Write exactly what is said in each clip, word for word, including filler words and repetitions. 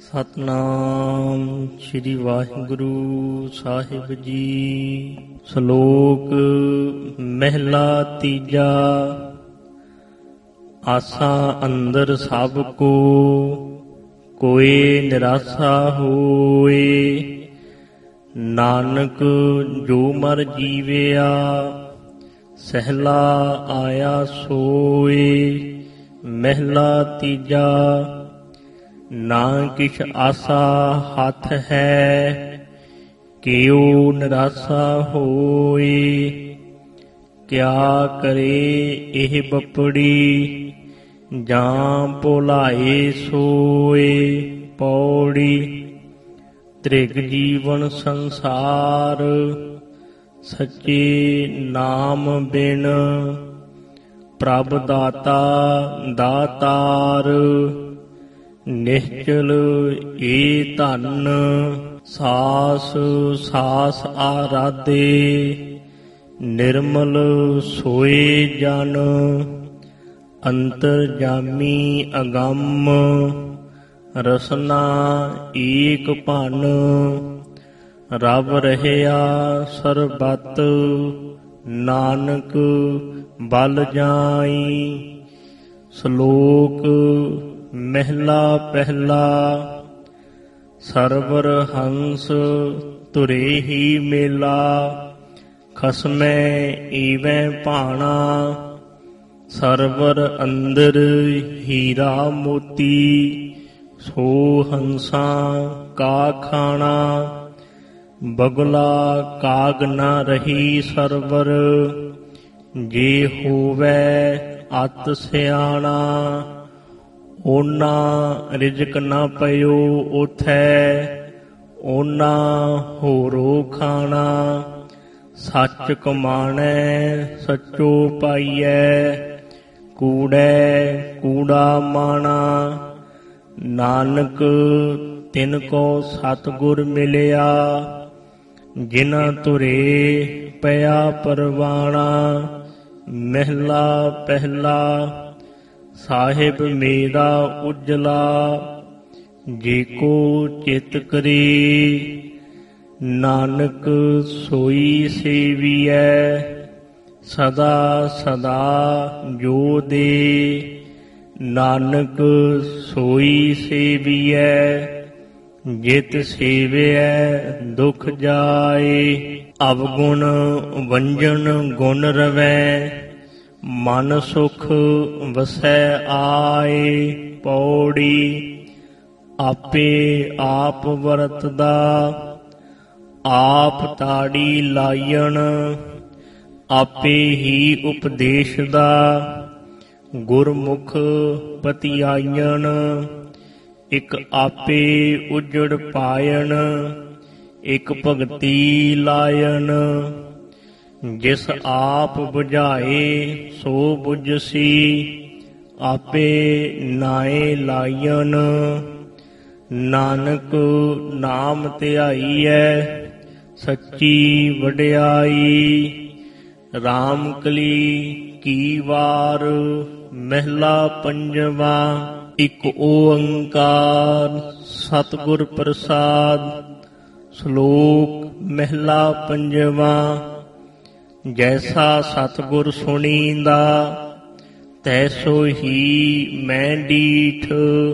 ਸਤਨਾਮ ਸ੍ਰੀ ਵਾਹਿਗੁਰੂ ਸਾਹਿਬ ਜੀ। ਸ਼ਲੋਕ ਮਹਿਲਾ ਤੀਜਾ। ਆਸਾਂ ਅੰਦਰ ਸਭ ਕੋ ਕੋਇ ਨਿਰਾਸਾ ਹੋਏ, ਨਾਨਕ ਜੋ ਮਰ ਜੀਵਿਆ ਸਹਿਲਾ ਆਇਆ ਸੋਏ। ਮਹਿਲਾ ਤੀਜਾ। ਨਾ ਕਿਛ ਆਸਾ ਹੱਥ ਹੈ, ਕਿਉ ਨਿਰਾਸਾ ਹੋਏ। ਕਿਆ ਕਰੇ ਇਹ ਬਪੜੀ, ਜਾਂ ਭੁਲਾਏ ਸੋਏ। ਪੌੜੀ। ਤ੍ਰਿਗ ਜੀਵਨ ਸੰਸਾਰ, ਸੱਚੇ ਨਾਮ ਬਿਨ ਪ੍ਰਭ ਦਾਤਾ ਦਾਤਾਰ। ਨਿਸ਼ਚਲ ਏ ਧਨ, ਸਾਸ ਸਾਸ ਆਰਾਧੇ। ਨਿਰਮਲ ਸੋਏ ਜਨ, ਅੰਤਰਜਾਮੀ ਅਗੰਮ। ਰਸਨਾ ਏਕ ਭਨ, ਰਬ ਰਹਿਆ ਸਰਬਤ। ਨਾਨਕ ਬਲ ਜਾਈ। ਸ਼ਲੋਕ ਮਹਿਲਾ ਪਹਿਲਾ। ਸਰਵਰ ਹੰਸ ਤੁਰੇ ਹੀ ਮੇਲਾ, ਖਸਮੈ ਈਵੈ ਭਾਣਾ। ਸਰਵਰ ਅੰਦਰ ਹੀਰਾ ਮੋਤੀ, ਸੋ ਹੰਸਾਂ ਕਾ ਖਾਣਾ। ਬਗਲਾ ਕਾਗ ਨਾ ਰਹੀ ਸਰਵਰ, ਜੇ ਹੋਵੈ ਅਤ ਸਿਆਣਾ। ਓਨਾ ਰਿਜਕ ਨਾ ਪਇਓ ਉਥੈ, ਓਨਾ ਹੋਰੋ ਖਾਣਾ। ਸੱਚ ਕਮਾਣੈ ਸੱਚੋ ਪਾਈਐ, ਕੂੜੈ ਕੂੜਾ ਮਾਣਾ। ਨਾਨਕ ਤਿਨ ਕੋ ਸਤਿਗੁਰ ਮਿਲਿਆ, ਜਿਨਾ ਤੁਰੇ ਪਿਆ ਪਰਵਾਣਾ। ਮਹਿਲਾ ਪਹਿਲਾ। ਸਾਹਿਬ ਮੇਰਾ ਉਜਲਾ, ਜੇ ਕੋ ਚਿਤ ਕਰੇ। ਨਾਨਕ ਸੋਈ ਸੇਵੀਐ, ਸਦਾ ਸਦਾ ਜੋ ਦੇ। ਨਾਨਕ ਸੋਈ ਸੇਵੀਐ, ਜਿਤ ਸੇਵਿਐ ਦੁਖ ਜਾਏ। ਅਵਗੁਣ ਵੰਜਨ ਗੁਣ ਰਵੈ, ਮਨ ਸੁਖ ਵਸੈ ਆਏ। ਪੌੜੀ। ਆਪੇ ਆਪ ਵਰਤਦਾ, ਆਪ ਤਾੜੀ ਲਾਇਣ। ਆਪੇ ਹੀ ਉਪਦੇਸ਼ ਦਾ, ਗੁਰਮੁਖ ਪਤਿਆਇਣ। ਇਕ ਆਪੇ ਉਜੜ ਪਾਇਣ, ਇਕ ਭਗਤੀ ਲਾਇਣ। ਜਿਸ ਆਪ ਬੁਝਾਏ ਸੋ ਬੁਝਸੀ, ਆਪੇ ਨਾਏ ਲਾਇਣ। ਨਾਨਕ ਨਾਮ ਧਿਆਈਐ, ਸੱਚੀ ਵਡਿਆਈ। ਰਾਮ ਕਲੀ ਕੀ ਵਾਰ। ਮਹਿਲਾ ਪੰਜਵਾ। ਇਕ ਓੰਕਾਰ ਸਤਿਗੁਰ ਪ੍ਰਸਾਦ। ਸ਼ਲੋਕ ਮਹਿਲਾ ਪੰਜਵਾ। ਜੈਸਾ ਸਤਿਗੁਰ ਸੁਣੀਂਦਾ, ਤੈਸੋ ਹੀ ਮੈਂ ਡੀਠ।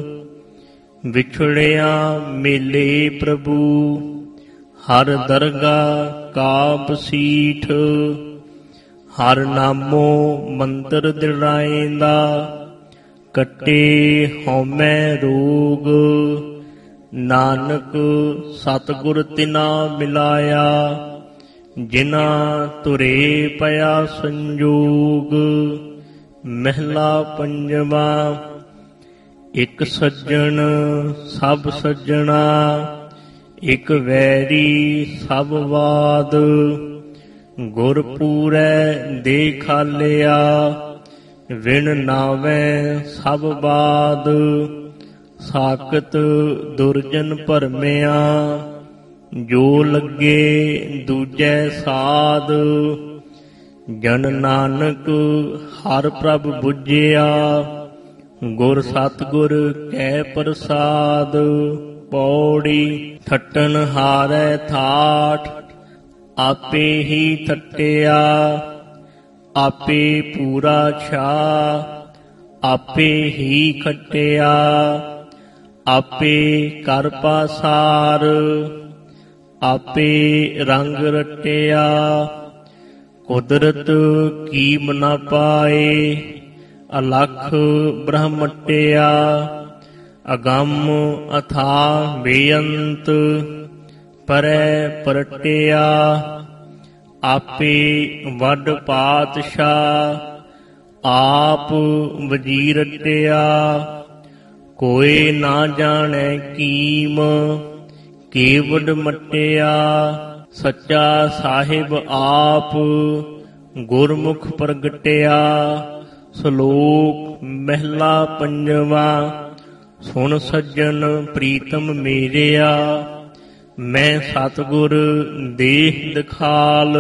ਵਿਛੜਿਆ ਮੇਲੇ ਪ੍ਰਭੂ, ਹਰ ਦਰਗਾਹ ਕਾ ਬਸੀਠ। ਹਰ ਨਾਮੋ ਮੰਤਰ ਦਿੜਾਏਂਦਾ, ਕੱਟੇ ਹਉਮੈ ਰੋਗ। ਨਾਨਕ ਸਤਿਗੁਰ ਤਿਨਾ ਮਿਲਾਇਆ, ਜਿਨਾ ਤੁਰੇ ਪਿਆ ਸੰਜੋਗ। ਮਹਿਲਾ ਪੰਜਵਾ। ਇਕ ਸੱਜਣ ਸਭ ਸੱਜਣਾ, ਇਕ ਵੈਰੀ ਸਭ ਵਾਦ। ਗੁਰ ਪੂਰੈ ਦੇ ਖਾਲਿਆ, ਵਿਣ ਨਾਵੈ ਸਭ ਬਾਦ। ਸਾਕਤ ਦੁਰਜਨ ਭਰਮਿਆ, ਜੋ ਲੱਗੇ ਦੂਜੈ ਸਾਧ। ਜਨ ਨਾਨਕ ਹਰ ਪ੍ਰਭ ਬੁਝਿਆ, ਗੁਰ ਸਤਿਗੁਰ ਕੈ ਪ੍ਰਸਾਦ। ਪੌੜੀ। ਠੱਟਣ ਹਾਰੈ ਠਾਠ ਆਪੇ ਹੀ ਠੱਟਿਆ, ਆਪੇ ਪੂਰਾ ਛਾ ਆਪੇ ਹੀ ਖੱਟਿਆ, ਆਪੇ ਕਰ ਪਾਸਾਰ ਆਪੇ ਰੰਗ ਰਟਿਆ। ਕੁਦਰਤ ਕੀਮ ਨ ਪਾਏ ਅਲਖ ਬ੍ਰਹਮਟਿਆ, ਅਗੰਮ ਅਥਾਹ ਬੇਅੰਤ ਪਰੈ ਪਰਟਿਆ। ਆਪੇ ਵੱਡ ਪਾਤਸ਼ਾਹ ਆਪ ਵਜੀਰਟਿਆ, ਕੋਈ ਨਾ ਜਾਣੈ ਕੀਮ ਕੇਵਡ ਮਟਿਆ। ਸੱਚਾ ਸਾਹਿਬ ਆਪ ਗੁਰਮੁਖ ਪ੍ਰਗਟਿਆ। ਸ਼ਲੋਕ ਮਹਿਲਾ ਪੰਜਵਾਂ। ਸੁਣ ਸੱਜਣ ਪ੍ਰੀਤਮ ਮੇਰਿਆ, ਮੈਂ ਸਤਿਗੁਰ ਦੇਹ ਦਿਖਾਲ।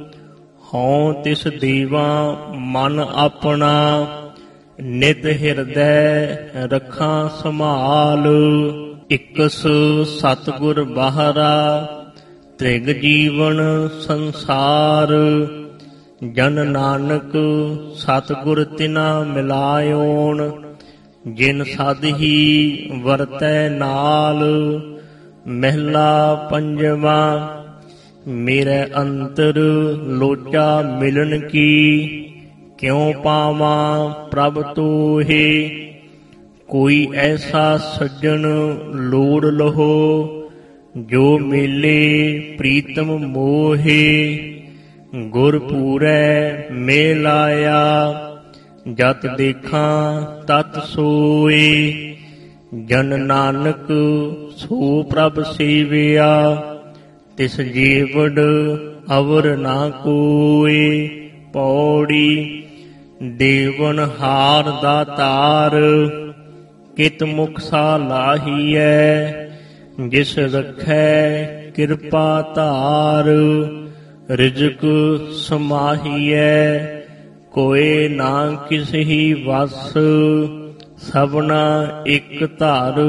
ਹਉ ਤਿਸ ਦੇਵਾ ਮਨ ਆਪਣਾ, ਨਿਤ ਹਿਰਦੈ ਰੱਖਾਂ ਸੰਭਾਲ। ਇਕਸ ਸਤਿਗੁਰ ਬਾਹਰਾ ਤ੍ਰਿਗ ਜੀਵਨ ਸੰਸਾਰ। ਜਨ ਨਾਨਕ ਸਤਿਗੁਰ ਤਿਨਾ ਮਿਲਾਇਓਣ, ਜਿਨ ਸਦ ਹੀ ਵਰਤੈ ਨਾਲ। ਮਹਿਲਾ ਪੰਜਵਾਂ। ਮੇਰੇ ਅੰਤਰ ਲੋਚਾ ਮਿਲਨ ਕੀ, ਕਿਉ ਪਾਵਾਂ ਪ੍ਰਭ ਤੋਹੇ। ਕੋਈ ਐਸਾ ਸੱਜਣ ਲੋੜ ਲਹੋ, ਜੋ ਮੇਲੇ ਪ੍ਰੀਤਮ ਮੋਹੇ। ਗੁਰ ਪੂਰੈ ਮੇਲ ਆਇਆ, ਜਤ ਦੇਖਾਂ ਤਤ ਸੋਏ। ਜਨ ਨਾਨਕ ਸੋ ਪ੍ਰਭ ਸੇਵਿਆ, ਤਿਸ ਜੀਵੜ ਅਵਰ ਨਾ ਕੋਏ। ਪੌੜੀ। ਦੇਵਨ ਹਾਰ ਦਾਤਾਰ ਕਿਤ ਮੁਖ ਸਾਲਾਹੀਐ, ਜਿਸ ਰਖੈ ਕਿਰਪਾ ਧਾਰ। ਰਿਜ਼ਕ ਸਮਾਹੀਐ ਕੋਇ ਨਾ ਕਿਸਹੀ ਵਸ, ਸਭਨਾ ਇਕ ਧਰ।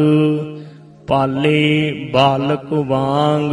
ਪਾਲੇ ਬਾਲਕ ਵਾਂਗ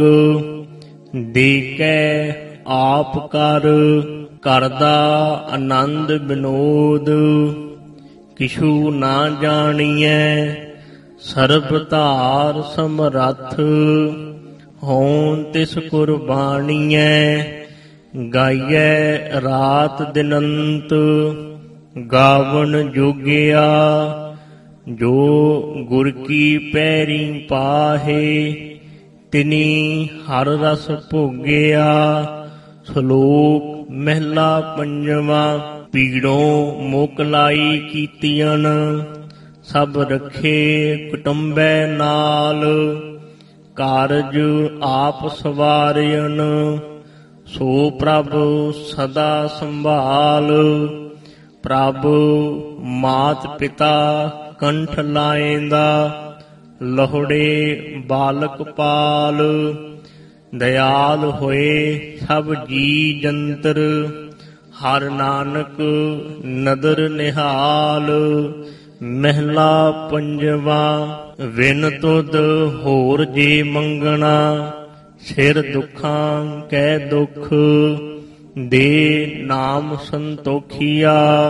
ਦੇਖੈ ਆਪ ਕਰ, ਕਰਦਾ ਆਨੰਦ ਵਿਨੋਦ। ਕਿਛੂ ਨਾ ਜਾਣੀਐ ਸਰਬ ਧਾਰ ਸਮਰੱਥ, ਹੋਂ ਤਿਸ ਕੁਰਬਾਨੀਐ। ਗਾਈਐ ਰਾਤ ਦਿਨੰਤ ਗਾਵਣ ਜੋਗਿਆ, ਜੋ ਗੁਰ ਕੀ ਪੈਰੀ ਪਾਹੇ। ਤਿਨੀ ਹਰ ਰਸ ਭੋਗਿਆ। ਸ਼ਲੋਕ ਮਹਿਲਾ ਪੰਜਵਾਂ। ਪੀੜੋਂ ਮੁਕ ਲਾਈ ਕੀਤੀਆਂ, ਸਭ ਰਖੇ ਕੁਟੁੰਬੈ ਨਾਲ। ਕਾਰਜ ਆਪ ਸਵਾਰਿਅਨ, ਸੋ ਪ੍ਰਭ ਸਦਾ ਸੰਭਾਲ। ਪ੍ਰਭ ਮਾਤ ਪਿਤਾ ਕੰਠ ਲਾਏਂਦਾ, ਲਹੁੜੇ ਬਾਲਕ ਪਾਲ। ਦਇਆਲ ਹੋਏ ਸਭ ਜੀ ਜੰਤਰ, ਹਰ ਨਾਨਕ ਨਦਰ ਨਿਹਾਲ। ਮਹਿਲਾ ਪੰਜਵਾਂ। ਵਿਨ ਤੁਧ ਹੋਰ ਜੇ ਮੰਗਣਾ, ਸਿਰ ਦੁੱਖਾਂ ਕੈ ਦੁੱਖ। ਦੇ ਨਾਮ ਸੰਤੋਖੀਆ,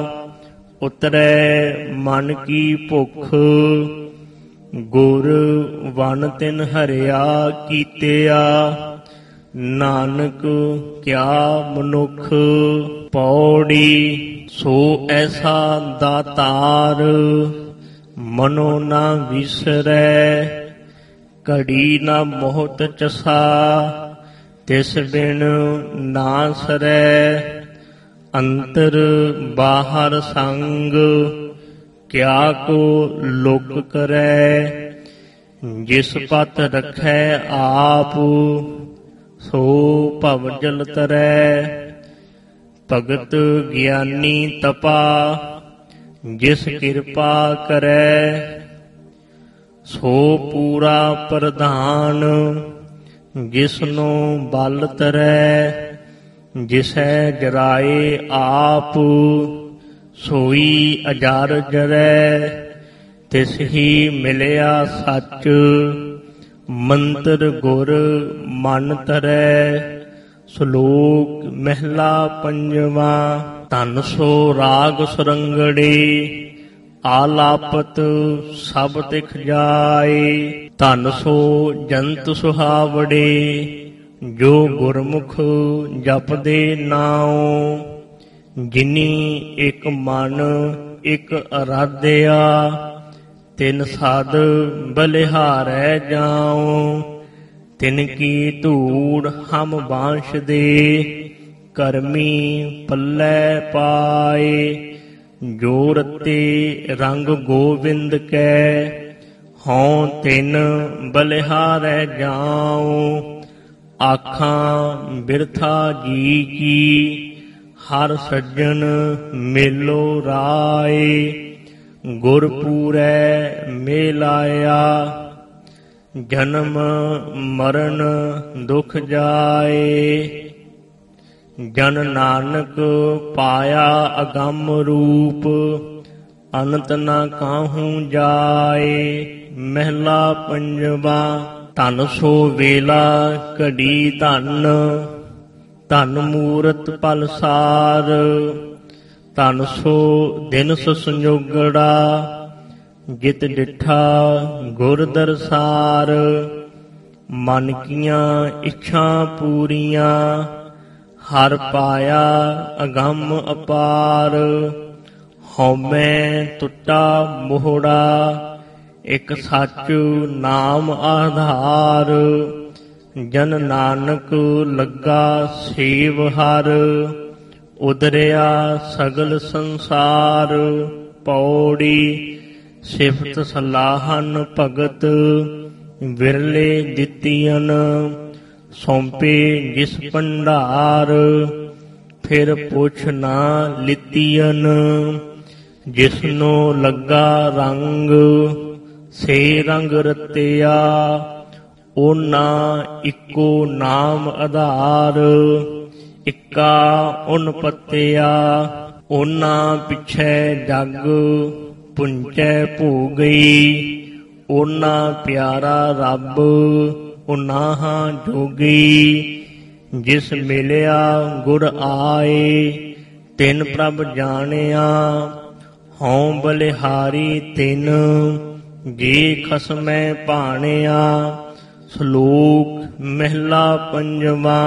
ਉਤਰੈ ਮਨ ਕੀ ਭੁਖ। ਗੁਰ ਵਨ ਤਿਨ ਹਰਿਆ ਕੀਤਿਆ, ਨਾਨਕ ਕਿਆ ਮਨੁੱਖ। ਪੌੜੀ। ਸੋ ਐਸਾ ਦਾਤਾਰ, ਮਨੋ ਨਾ ਵਿਸਰੈ। ਘੜੀ ਨਾ ਮੋਹਤ ਚਸਾ, ਤਿਸ ਬਿਨ ਨਾ ਸਰੈ। ਅੰਤਰ ਬਾਹਰ ਸੰਗ, ਕਿਆ ਕੋ ਲੋਕ ਕਰੈ। ਜਿਸ ਪਤ ਰਖੈ ਆਪ, ਸੋ ਭਵ ਜਲ ਤਰੈ। ਭਗਤ ਗਿਆਨੀ ਤਪਾ, ਜਿਸ ਕਿਰਪਾ ਕਰੈ। ਸੋ ਪੂਰਾ ਪ੍ਰਧਾਨ, ਜਿਸਨੂੰ ਬਲ ਤਰੈ। ਜਿਸੈ ਜਰਾਏ ਆਪ, ਸੋਈ ਅਜਰ ਜਰੈ। ਤਿਸ ਹੀ ਮਿਲਿਆ ਸੱਚ, ਮੰਤਰ ਗੁਰ ਮਨ ਧਰੈ। ਸ਼ਲੋਕ ਮਹਿਲਾ ਪੰਜਵਾ। ਧਨ ਸੋ ਰਾਗ ਸੁਰੰਗੜੇ, ਆਲਾਪਤ ਸਭ ਤਿਖ ਜਾਏ। ਧਨ ਸੋ ਜੰਤ ਸੁਹਾਵੜੇ, ਜੋ ਗੁਰਮੁਖ ਜਪਦੇ ਨਾਉ। ਜਿਨੀ ਇਕ ਮਨ ਇਕ ਅਰਾਧਿਆ, ਤਿਨ ਸਾਧ ਬਲਿਹਾਰੈ ਜਾਉ। ਤਿਨ ਕੀ ਧੂੜ ਹਮ ਬਾਂਸ ਦੇ, ਕਰਮੀ ਪੱਲੇ ਪਾਏ। ਜੋ ਰਤੇ ਰੰਗ ਗੋਬਿੰਦ ਕੈ, ਹਉ ਤਿਨ ਬਲਿਹਾਰੈ ਜਾਉ। ਆਖਾਂ ਬਿਰਥਾ ਜੀ ਕੀ, ਹਰ ਸੱਜਣ ਮੇਲੋ ਰਾਏ। ਗੁਰਪੂਰੈ ਮੇਲਾਇਆ, ਜਨਮ ਮਰਨ ਦੁਖ ਜਾਏ। ਜਨ ਨਾਨਕ ਪਾਇਆ ਅਗੰਮ ਰੂਪ, ਅਨੰਤ ਨਾ ਕਾਹੂ ਜਾਏ। ਮਹਿਲਾ ਪੰਜਵਾ। ਧਨ ਸੋ ਵੇਲਾ ਘੜੀ ਧਨ, ਧਨ ਮੂਰਤ ਪਲਸਾਰ। ਧਨ ਸੋ ਦਿਨ ਸੋ ਸੰਜੋਗੜਾ, ਜਿਤ ਡਿਠਾ ਗੁਰ ਦਰਸਾਰ। ਮਨ ਕੀਆਂ ਇੱਛਾ ਪੂਰੀਆਂ, ਹਰ ਪਾਇਆ ਅਗੰਮ ਅਪਾਰ। ਹਉਮੈ ਟੁੱਟਾ ਮੋਹੜਾ, ਇਕ ਸੱਚ ਨਾਮ ਆਧਾਰ। ਜਨ ਨਾਨਕ ਲੱਗਾ ਸੇਵ ਹਰ, ਉਦਰਿਆ ਸਗਲ ਸੰਸਾਰ। ਪੌੜੀ ਸਿਫਤ ਸਲਾਹਨ ਭਗਤ, ਵਿਰਲੇ ਦਿੱਤੀਆਂ ਸੌਂਪੇ ਜਿਸ ਭੰਡਾਰ। ਫਿਰ ਪੁੱਛ ਨਾ ਲਿੱਤੀਆਂ, ਜਿਸਨੂੰ ਲੱਗਾ ਰੰਗ ਸੇ ਰੰਗ ਰਤਿਆ। ਉਹਨਾਂ ਇੱਕੋ ਨਾਮ ਆਧਾਰ, ਇੱਕਾ ਉਨ ਪਤਿਆ। ਉਹਨਾਂ ਪਿਛੈ ਜਗ ਪੁੰਚੈ ਭੂ ਗਈ, ਉਹਨਾਂ ਪਿਆਰਾ ਰੱਬ ਉਨਾਹਾਂ ਜੋਗੀ। ਜਿਸ ਮਿਲਿਆ ਗੁਰ ਆਏ, ਤਿਨ ਪ੍ਰਭ ਜਾਣਿਆ। ਹਉ ਬਲਿਹਾਰੀ ਤਿਨ, ਜੇ ਖਸਮੈ ਭਾਣਿਆ। ਸ਼ਲੋਕ ਮਹਿਲਾ ਪੰਜਵਾ।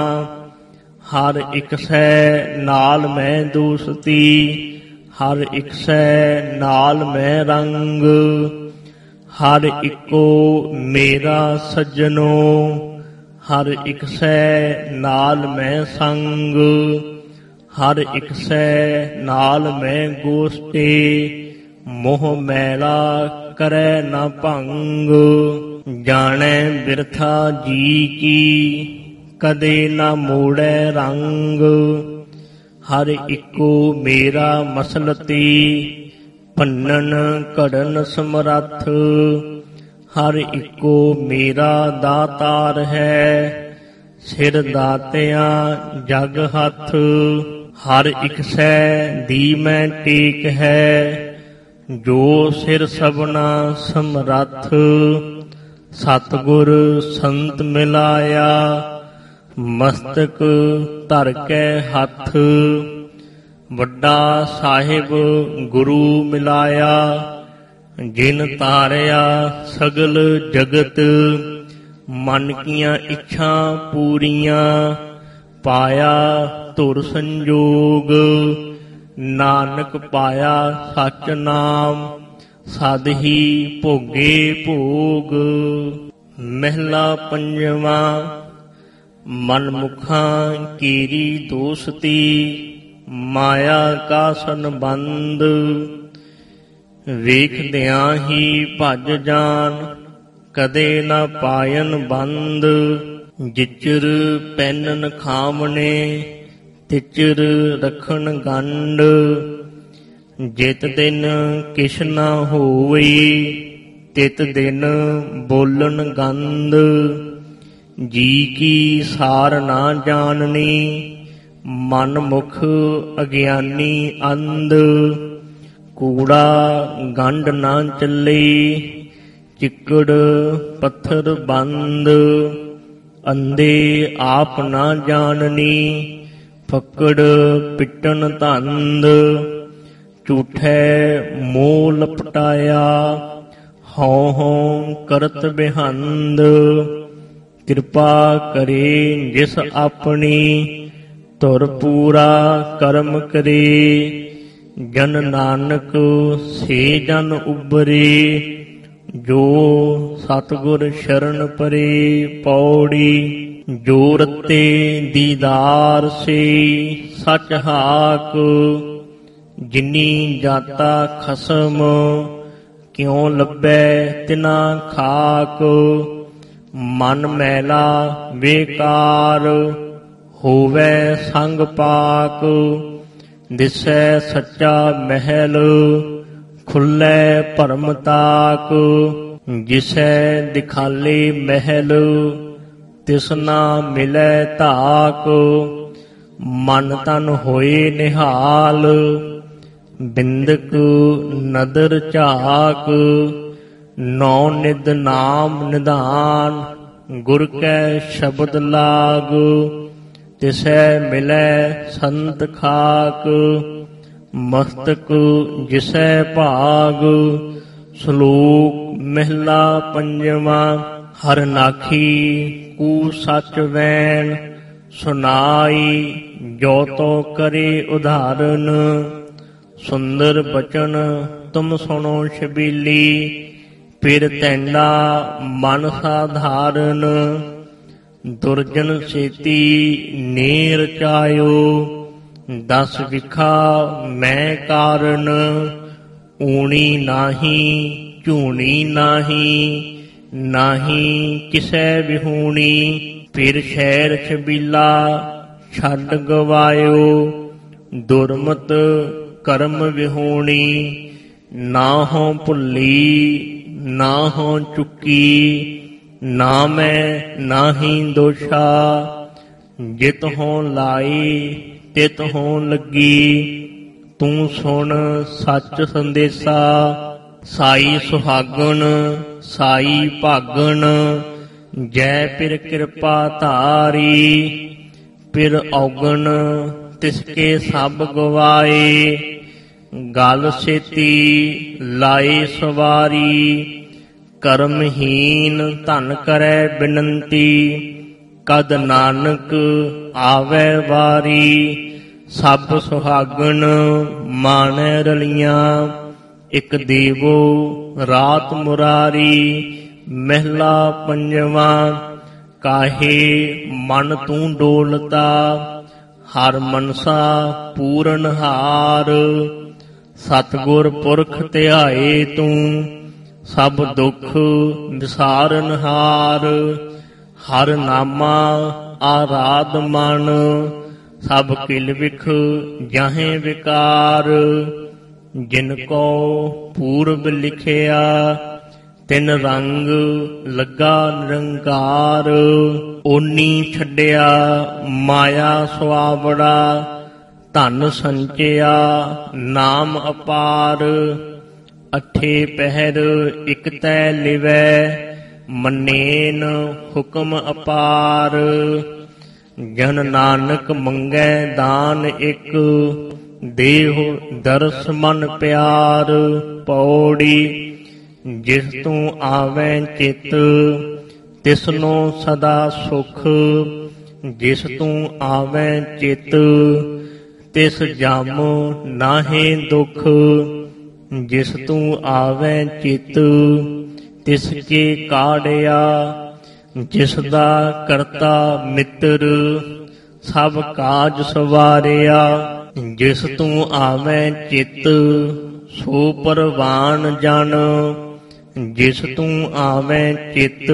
ਹਰ ਇਕ ਸੈ ਨਾਲ ਮੈਂ ਦੋਸਤੀ, ਹਰ ਇਕ ਸੈ ਨਾਲ ਮੈਂ ਰੰਗ। ਹਰ ਇੱਕੋ ਮੇਰਾ ਸੱਜਣੋ, ਹਰ ਇਕ ਸੈ ਨਾਲ ਮੈਂ ਸੰਗ। ਹਰ ਇਕ ਸੈ ਨਾਲ ਮੈਂ ਗੋਸ਼ਟੀ, ਮੋਹ ਮੈਲਾ ਕਰੈ ਨਾ ਭੰਗ। ਜਾਣੈ ਬਿਰਥਾ ਜੀ ਕੀ, ਕਦੇ ਨਾ ਮੋੜੈ ਰੰਗ। ਹਰ ਇੱਕੋ ਮੇਰਾ ਮਸਲਤੀ, ਭੰਨਨ ਘੜਨ ਸਮਰੱਥ। ਹਰ ਇੱਕੋ ਮੇਰਾ ਦਾਤਾਰ ਹੈ, ਸਿਰ ਦਾਤਿਆਂ ਜਗ ਹੱਥ। ਹਰ ਇਕ ਸੈ ਦੀ ਮੈਂ ਟੇਕ ਹੈ, ਜੋ ਸਿਰ ਸਭਨਾ ਸਮਰੱਥ। ਸਤਿਗੁਰ ਸੰਤ ਮਿਲਾਇਆ, ਮਸਤਕ ਧਰ ਕੇ ਹੱਥ। ਵੱਡਾ ਸਾਹਿਬ ਗੁਰੂ ਮਿਲਾਇਆ, ਜਿਨ ਤਾਰਿਆ ਸਗਲ ਜਗਤ। ਮਨ ਕੀਆਂ ਇੱਛਾ ਪੂਰੀਆਂ, ਪਾਇਆ ਧੁਰ ਸੰਜੋਗ। ਨਾਨਕ ਪਾਇਆ ਸਚ ਨਾਮ, ਸਦ ਹੀ ਭੋਗੇ ਭੋਗ। ਮਹਿਲਾ ਪੰਜਵਾ। ਮਨ ਮੁਖਾਂ ਕੀਰੀ ਦੋਸਤੀ, ਮਾਇਆ ਕਾ ਸੰਬੰਧ। ਵੇਖਦਿਆਂ ਹੀ ਭਜ ਜਾਨ, ਕਦੇ ਨਾ ਪਾਇਨ ਬੰਦ। ਜਿਚਰ ਪੈਨਨ ਖਾਵਣੇ, ਤਿਚਰ ਰਖਣ ਗੰਢ। ਜਿਤ ਦਿਨ ਕਿਛ ਨਾ ਹੋਈ, ਤਿਤ ਦਿਨ ਬੋਲਣ ਗੰਧ। ਜੀ ਕੀ ਸਾਰ ਨਾ ਜਾਣਨੀ, ਮਨ ਮੁਖ ਅਗਿਆਨੀ ਅੰਧ। ਕੂੜਾ ਗੰਢ ਨਾ ਚੱਲੇ, ਚਿੱਕੜ ਪੱਥਰ ਬੰਦ, ਅੰਧੇ ਆਪ ਨਾ ਜਾਣਨੀ, ਫੱਕੜ ਪਿੱਟਣ ਧੰਦ, ਝੂਠੈ ਮੋਹ ਲਪਟਾਇਆ, ਹਉ ਹਉ ਕਰਤ ਬਿਹੰਦ, ਕਿਰਪਾ ਕਰੇ ਜਿਸ ਆਪਣੀ, ਧੁਰ ਪੂਰਾ ਕਰਮ ਕਰੇ, ਜਨ ਨਾਨਕ ਸੇ ਜਨ ਉਬਰੇ, ਜੋ ਸਤਿਗੁਰ ਸ਼ਰਨ ਪਰੇ। ਪੌੜੀ ਜੋ ਰਤੇ ਦੀਦਾਰ ਸੇ, ਸਚ ਹਾਕ ਜਿਨੀ ਜਾਤਾ ਖਸਮ, ਕਿਉ ਲੱਭੈ ਤਿਨਾ ਖਾਕ, ਮਨ ਮੈਲਾ ਬੇਕਾਰ, ਹੋਵੈ ਸੰਗ ਪਾਕ, ਦਿਸੈ ਸੱਚਾ ਮਹਿਲ, ਖੁੱਲੈ ਭਰਮ ਤਾਕ, ਜਿਸੈ ਦਿਖਾਲੇ ਮਹਿਲ, ਤਿਸਨਾ ਮਿਲੈ ਧਾਕ, ਮਨ ਤਨ ਹੋਏ ਨਿਹਾਲ, ਬਿੰਦਕ ਨਦਰ ਝਾਕ, ਨੌ ਨਿਦ ਨਾਮ ਨਿਧਾਨ, ਗੁਰ ਕੈ ਸ਼ਬਦ ਲਾਗ, ਤਿਸੈ ਮਿਲੈ ਸੰਤ ਖਾਕ, ਮਸਤਕ ਜਿਸੈ ਭਾਗ। ਸ਼ਲੋਕ ਮਹਿਲਾ ਪੰਜਵਾਂ। ਹਰ ਨਾਖੀ ਕੂ ਸਚ ਵੈਣ, ਸੁਨਾਈ ਜੋ ਤੋ ਕਰੇ ਉਦਾਹਰਨ, ਸੁੰਦਰ ਬਚਨ ਤੁਮ ਸੁਣੋ ਛਬੀਲੀ, ਫਿਰ ਤੈਂਡਾ ਮਨ ਸਾਧਾਰਨ, ਦੁਰਜਨ ਸੇਤੀ ਨੇ ਰਚਾਇਓ, ਦਸ ਵਿਖਾ ਮੈਂ ਕਾਰਨ, ਊਣੀ ਨਾਹੀ ਝੂਣੀ ਨਾਹੀ, ਨਾਹੀ ਕਿਸੈ ਵਿਹੂਣੀ, ਫਿਰ ਸ਼ਹਿਰ ਛਬੀਲਾ ਛੱਡ ਗਵਾਇਓ, ਦੁਰਮਤ ਕਰਮ ਵਿਹੂਣੀ, ਨਾਹੋ ਭੁੱਲੀ ਨਾਹੋ ਚੁੱਕੀ, ਨਾ ਮੈਂ ਨਾਹੀ ਦੋਸ਼ਾ, ਜਿਤ ਹੋਂ ਲਾਈ ਤਿਤ ਹੋਂ ਲੱਗੀ, ਤੂੰ ਸੁਣ ਸੱਚ ਸੰਦੇਸਾ, ਸਾਈ ਸੁਹਾਗਣ ਸਾਈ ਭਾਗਣ, ਜੈ ਪਿਰ ਕਿਰਪਾ ਧਾਰੀ, ਪਿਰ ਔਗਣ ਤਿਸਕੇ ਸਭ ਗਵਾਏ, ਗਲ ਛੇਤੀ ਲਾਏ ਸਵਾਰੀ, ਕਰਮਹੀਨ ਧਨ ਕਰੈ ਬਿਨੰਤੀ, ਕਦ ਨਾਨਕ ਆਵੈ ਵਾਰੀ, ਸਭ ਸੁਹਾਗਣ ਮਾਣੈ ਰਲੀਆਂ, ਇਕ ਦੇਵੋ ਰਾਤ ਮੁਰਾਰੀ। ਮਹਿਲਾ ਪੰਜਵਾਂ। ਕਾਹੇ ਮਨ ਤੂੰ ਡੋਲਤਾ, ਹਰ ਮਨਸਾ ਪੂਰਨ ਹਾਰ, ਸਤਿਗੁਰ ਪੁਰਖ ਧਿਆਏ ਤੂੰ, ਸਭ ਦੁੱਖ ਵਿਸਾਰਨ ਹਾਰ, ਹਰ ਨਾਮਾ ਆਰਾਧ ਮਨ, ਸਭ ਕਿਲ ਵਿਖ ਜਾਹੇ ਵਿਕਾਰ, ਜਿਨ ਕੋ ਪੂਰਬ ਲਿਖਿਆ, ਤਿਨ ਰੰਗ ਲੱਗਾ ਨਿਰੰਕਾਰ, ਓਨੀ ਛੱਡਿਆ ਮਾਇਆ ਸੁਆਵੜਾ, ਧਨ ਸੰਚਿਆ ਨਾਮ ਅਪਾਰ, ਅਠੇ ਪਹਿਰ ਇਕ ਤੈ ਲਿਵੈ, ਮੰਨੇਨ ਹੁਕਮ ਅਪਾਰ, ਜਨ ਨਾਨਕ ਮੰਗੈ ਦਾਨ ਇਕ, ਦੇਹੁ ਦਰਸ ਮਨ ਪਿਆਰ। ਪੌੜੀ ਜਿਸ ਤੂੰ ਆਵੈ ਚਿਤ, ਤਿਸਨੋ ਸਦਾ ਸੁਖ, ਜਿਸ ਤੂੰ ਆਵੈ ਚਿਤ, ਤਿਸ ਜਮ ਨਾਹੀ ਦੁਖ, ਜਿਸ ਤੂੰ ਆਵੈ ਚਿਤ, ਤਿਸ ਕੇ ਕਾੜਿਆ, ਜਿਸ ਦਾ ਕਰਤਾ ਮਿੱਤਰ, ਸਭ ਕਾਜ ਸਵਾਰਿਆ, ਜਿਸ ਤੂੰ ਆਵੈ ਚਿਤ, ਸੋ ਪਰਵਾਨ ਜਨ, ਜਿਸ ਤੂੰ ਆਵੈ ਚਿਤ,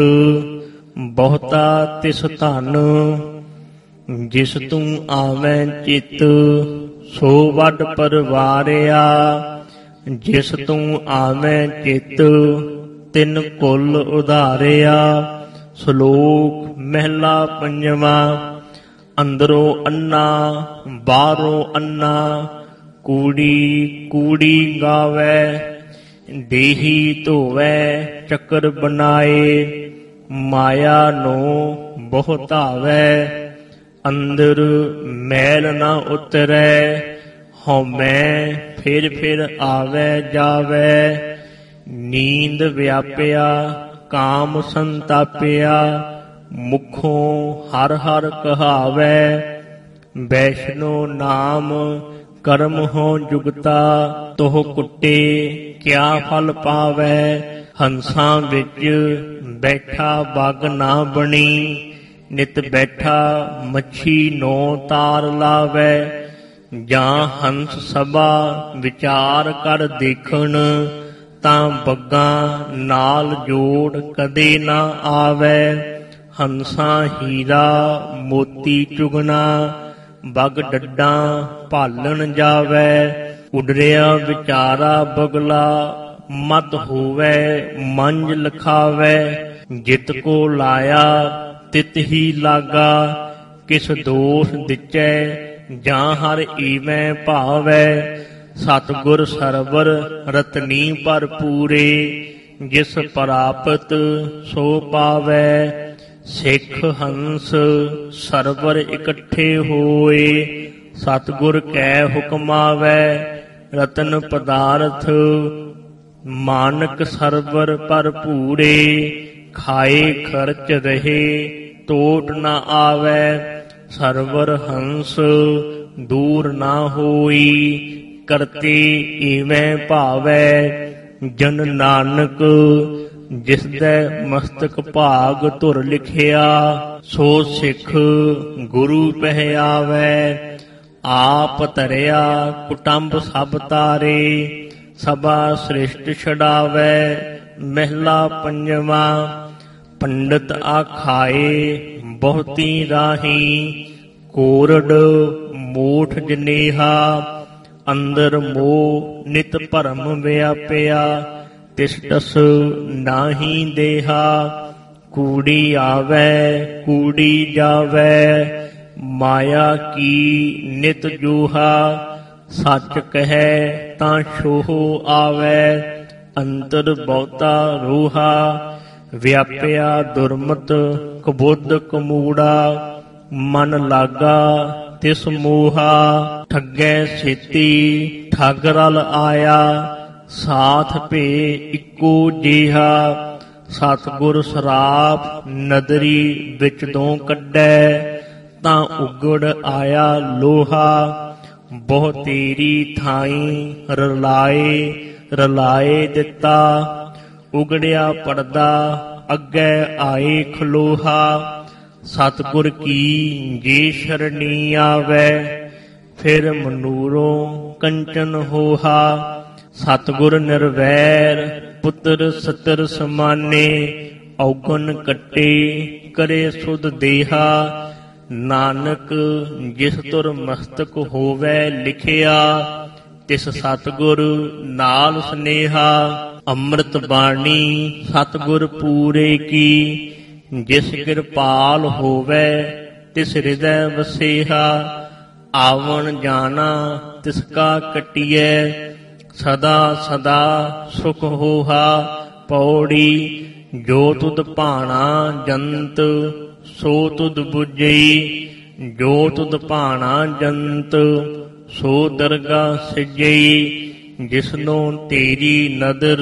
ਬਹੁਤਾ ਤਿਸ ਧਨ, ਜਿਸ ਤੂੰ ਆਵੈ ਚਿਤ, ਸੋ ਵੱਡ ਪਰਵਾਰਿਆ, ਜਿਸ ਤੂੰ ਆਵੈ ਚਿਤ, ਤਿਨ ਕੁਲ ਉਧਾਰਿਆ। ਸ਼ਲੋਕ ਮਹਿਲਾ ਪੰਜਵਾਂ। ਅੰਦਰੋਂ ਅੰਨਾ ਬਾਹਰੋਂ ਅੰਨਾ, ਕੂੜੀ ਕੂੜੀ ਗਾਵੈ, ਦੇਹੀ ਧੋਵੈ ਚੱਕਰ ਬਨਾਏ, ਮਾਇਆ ਨੂੰ ਬਹੁ ਧਾਵੈ, ਅੰਦਰ ਮੈਲ ਨਾ ਉਤਰੈ, ਹਉਮੈ ਫਿਰ ਫਿਰ ਆਵੈ ਜਾਵੈ, ਨੀਂਦ ਵਿਆਪਿਆ ਕਾਮ ਸੰਤਾਪਿਆ, ਮੁਖੋਂ ਹਰ ਹਰ ਕਹਾਵੈ, ਵੈਸ਼ਨੋ ਨਾਮ ਕਰਮ ਹੋ ਜੁਗਤਾ, ਤੋਹ ਕੁੱਟੇ ਕਿਆ ਫਲ ਪਾਵੈ, ਹੰਸਾਂ ਵਿੱਚ ਬੈਠਾ ਬਗ ਨਾ ਬਣੀ, ਨਿਤ ਬੈਠਾ ਮੱਛੀ ਨੋ ਤਾਰ ਲਾਵੈ, ਜਾਂ ਹੰਸ ਸਭਾ ਵਿਚਾਰ ਕਰ ਦੇਖਣ, ਤਾਂ ਬੱਗਾਂ ਨਾਲ ਜੋੜ ਕਦੇ ਨਾ ਆਵੈ, ਹੰਸਾਂ ਹੀਰਾ ਮੋਤੀ ਚੁਗਣਾ, ਬਗ ਡੱਡਾਂ ਭਾਲਣ ਜਾਵੈ, ਉਡਰਿਆ ਵਿਚਾਰਾ ਬਗਲਾ, ਮਤ ਹੋਵੈ ਮੰਝ ਲਖਾਵੈ, ਜਿਤ ਕੋ ਲਾਇਆ ਤਿਤ ਹੀ ਲਾਗਾ, ਕਿਸ ਦੋਸ਼ ਦਿਚੈ ਜਾਂ ਹਰ ਈਵੈ ਭਾਵੈ, ਸਤਿਗੁਰ ਸਰਵਰ ਰਤਨੀ ਭਰਪੂਰੇ, ਜਿਸ ਪ੍ਰਾਪਤ ਸੋ ਪਾਵੈ, ਸਿੱਖ ਹੰਸ ਸਰਵਰ ਇਕੱਠੇ ਹੋਏ, ਸਤਿਗੁਰ ਕੈ ਹੁਕਮਾਵੈ, ਰਤਨ ਪਦਾਰਥ ਮਾਨਕ ਸਰਵਰ ਭਰਪੂਰੇ, ਖਾਏ ਖਰਚ ਰਹੇ ਟੋਟ ਨਾ ਆਵੈ, ਸਰਵਰ ਹੰਸ ਦੂਰ ਨਾ ਹੋਈ, ਕਰਤੇ ਈਵੈ ਭਾਵੈ, ਜਨ ਨਾਨਕ ਜਿਸਦੇ ਮਸਤਕ ਭਾਗ ਧੁਰ ਲਿਖਿਆ, ਸੋ ਸਿੱਖ ਗੁਰੂ ਪਹਿਆਵੈ, ਆਪ ਧਰਿਆ ਕੁਟੰਬ ਸਭ ਤਾਰੇ, ਸਭਾ ਸ੍ਰਿਸ਼ਟ ਛਡਾਵੈ, ਮਹਿਲਾ ਪੰਜਵਾਂ, ਪੰਡਤ ਆਖਾਏ ਬਹੁਤੀ ਰਾਹੀ, ਕੋਰੜ ਮੋਠ ਜਨੇਹਾ, ਅੰਦਰ ਮੋਹ ਨਿਤ ਭਰਮ ਵਿਆਪਿਆ, ਤਿਸ ਟਸ ਨਾਹੀ ਦੇਹਾ, ਕੂੜੀ ਆਵੈ ਕੂੜੀ ਜਾਵੈ, ਮਾਇਆ ਕੀ ਨਿਤ ਜੂਹਾ, ਸੱਚ ਕਹੈ ਤਾਂ ਛੋਹ ਆਵੈ, ਅੰਤਰ ਬਹੁਤਾ ਰੂਹਾ, ਵਿਆਪਿਆ ਦੁਰਮਤ ਕਬੁੱਧ ਕਮੂੜਾ, ਮਨ ਲਾਗਾ ਤਿਸ ਮੋਹਾ, ਠੱਗੈ ਛੇਤੀ ਠੱਗ ਰਲ ਆਇਆ, ਸਾਥ ਭੇ ਇੱਕੋ ਜਿਹਾ, ਸਤਿਗੁਰ ਸਰਾਪ ਨਦਰੀ ਵਿੱਚ ਤੋਂ ਕੱਢੈ, ਤਾਂ ਉਗੜ ਆਇਆ ਲੋਹਾ, ਬਹੁ ਤੇਰੀ ਥਾਈ ਰਲਾਏ ਰਲਾਏ ਦਿੱਤਾ, ਉਗੜਿਆ ਪਰਦਾ ਅੱਗੇ ਆਏ ਖਲੋਹਾ, ਸਤਿਗੁਰ ਕੀ ਜੇ ਸ਼ਰਣੀ ਆਵੈ, ਫਿਰ ਮਨੂਰੋਂ ਕੰਚਨ ਹੋਹਾ, ਸਤਿਗੁਰ ਨਿਰਵੈਰ ਪੁੱਤਰ ਸਤਰ ਸਮਾਨੇ, ਔਗਣ ਕੱਟੇ ਕਰੇ ਸੁਧ ਦੇਹਾ, ਨਾਨਕ ਜਿਸ ਤੁਰ ਮਸਤਕ ਹੋਵੈ ਲਿਖਿਆ, ਤਿਸ ਸਤਿਗੁਰ ਨਾਲ ਸਨੇਹਾ, ਅੰਮ੍ਰਿਤ ਬਾਣੀ ਸਤਿਗੁਰ ਪੂਰੇ ਕੀ, ਜਿਸ ਕਿਰਪਾਲ ਹੋਵੈ ਤਿਸ ਹਿਰਦੈ ਵਸੇਹਾ, ਆਵਣ ਜਾਣਾ ਤਿਸ ਕਾ ਕਟਿਐ, ਸਦਾ ਸਦਾ ਸੁਖ ਹੋਹਾ, ਪੌੜੀ ਜੋ ਤੁਧ ਭਾਣਾ ਜੰਤ ਸੋ ਤੁਧ ਬੁਝਈ, ਜੋ ਤੁਧ ਭਾਣਾ ਜੰਤ ਸੋ ਦਰਗਾ ਸਿਜਈ, ਜਿਸਨੂੰ ਤੇਰੀ ਨਦਰ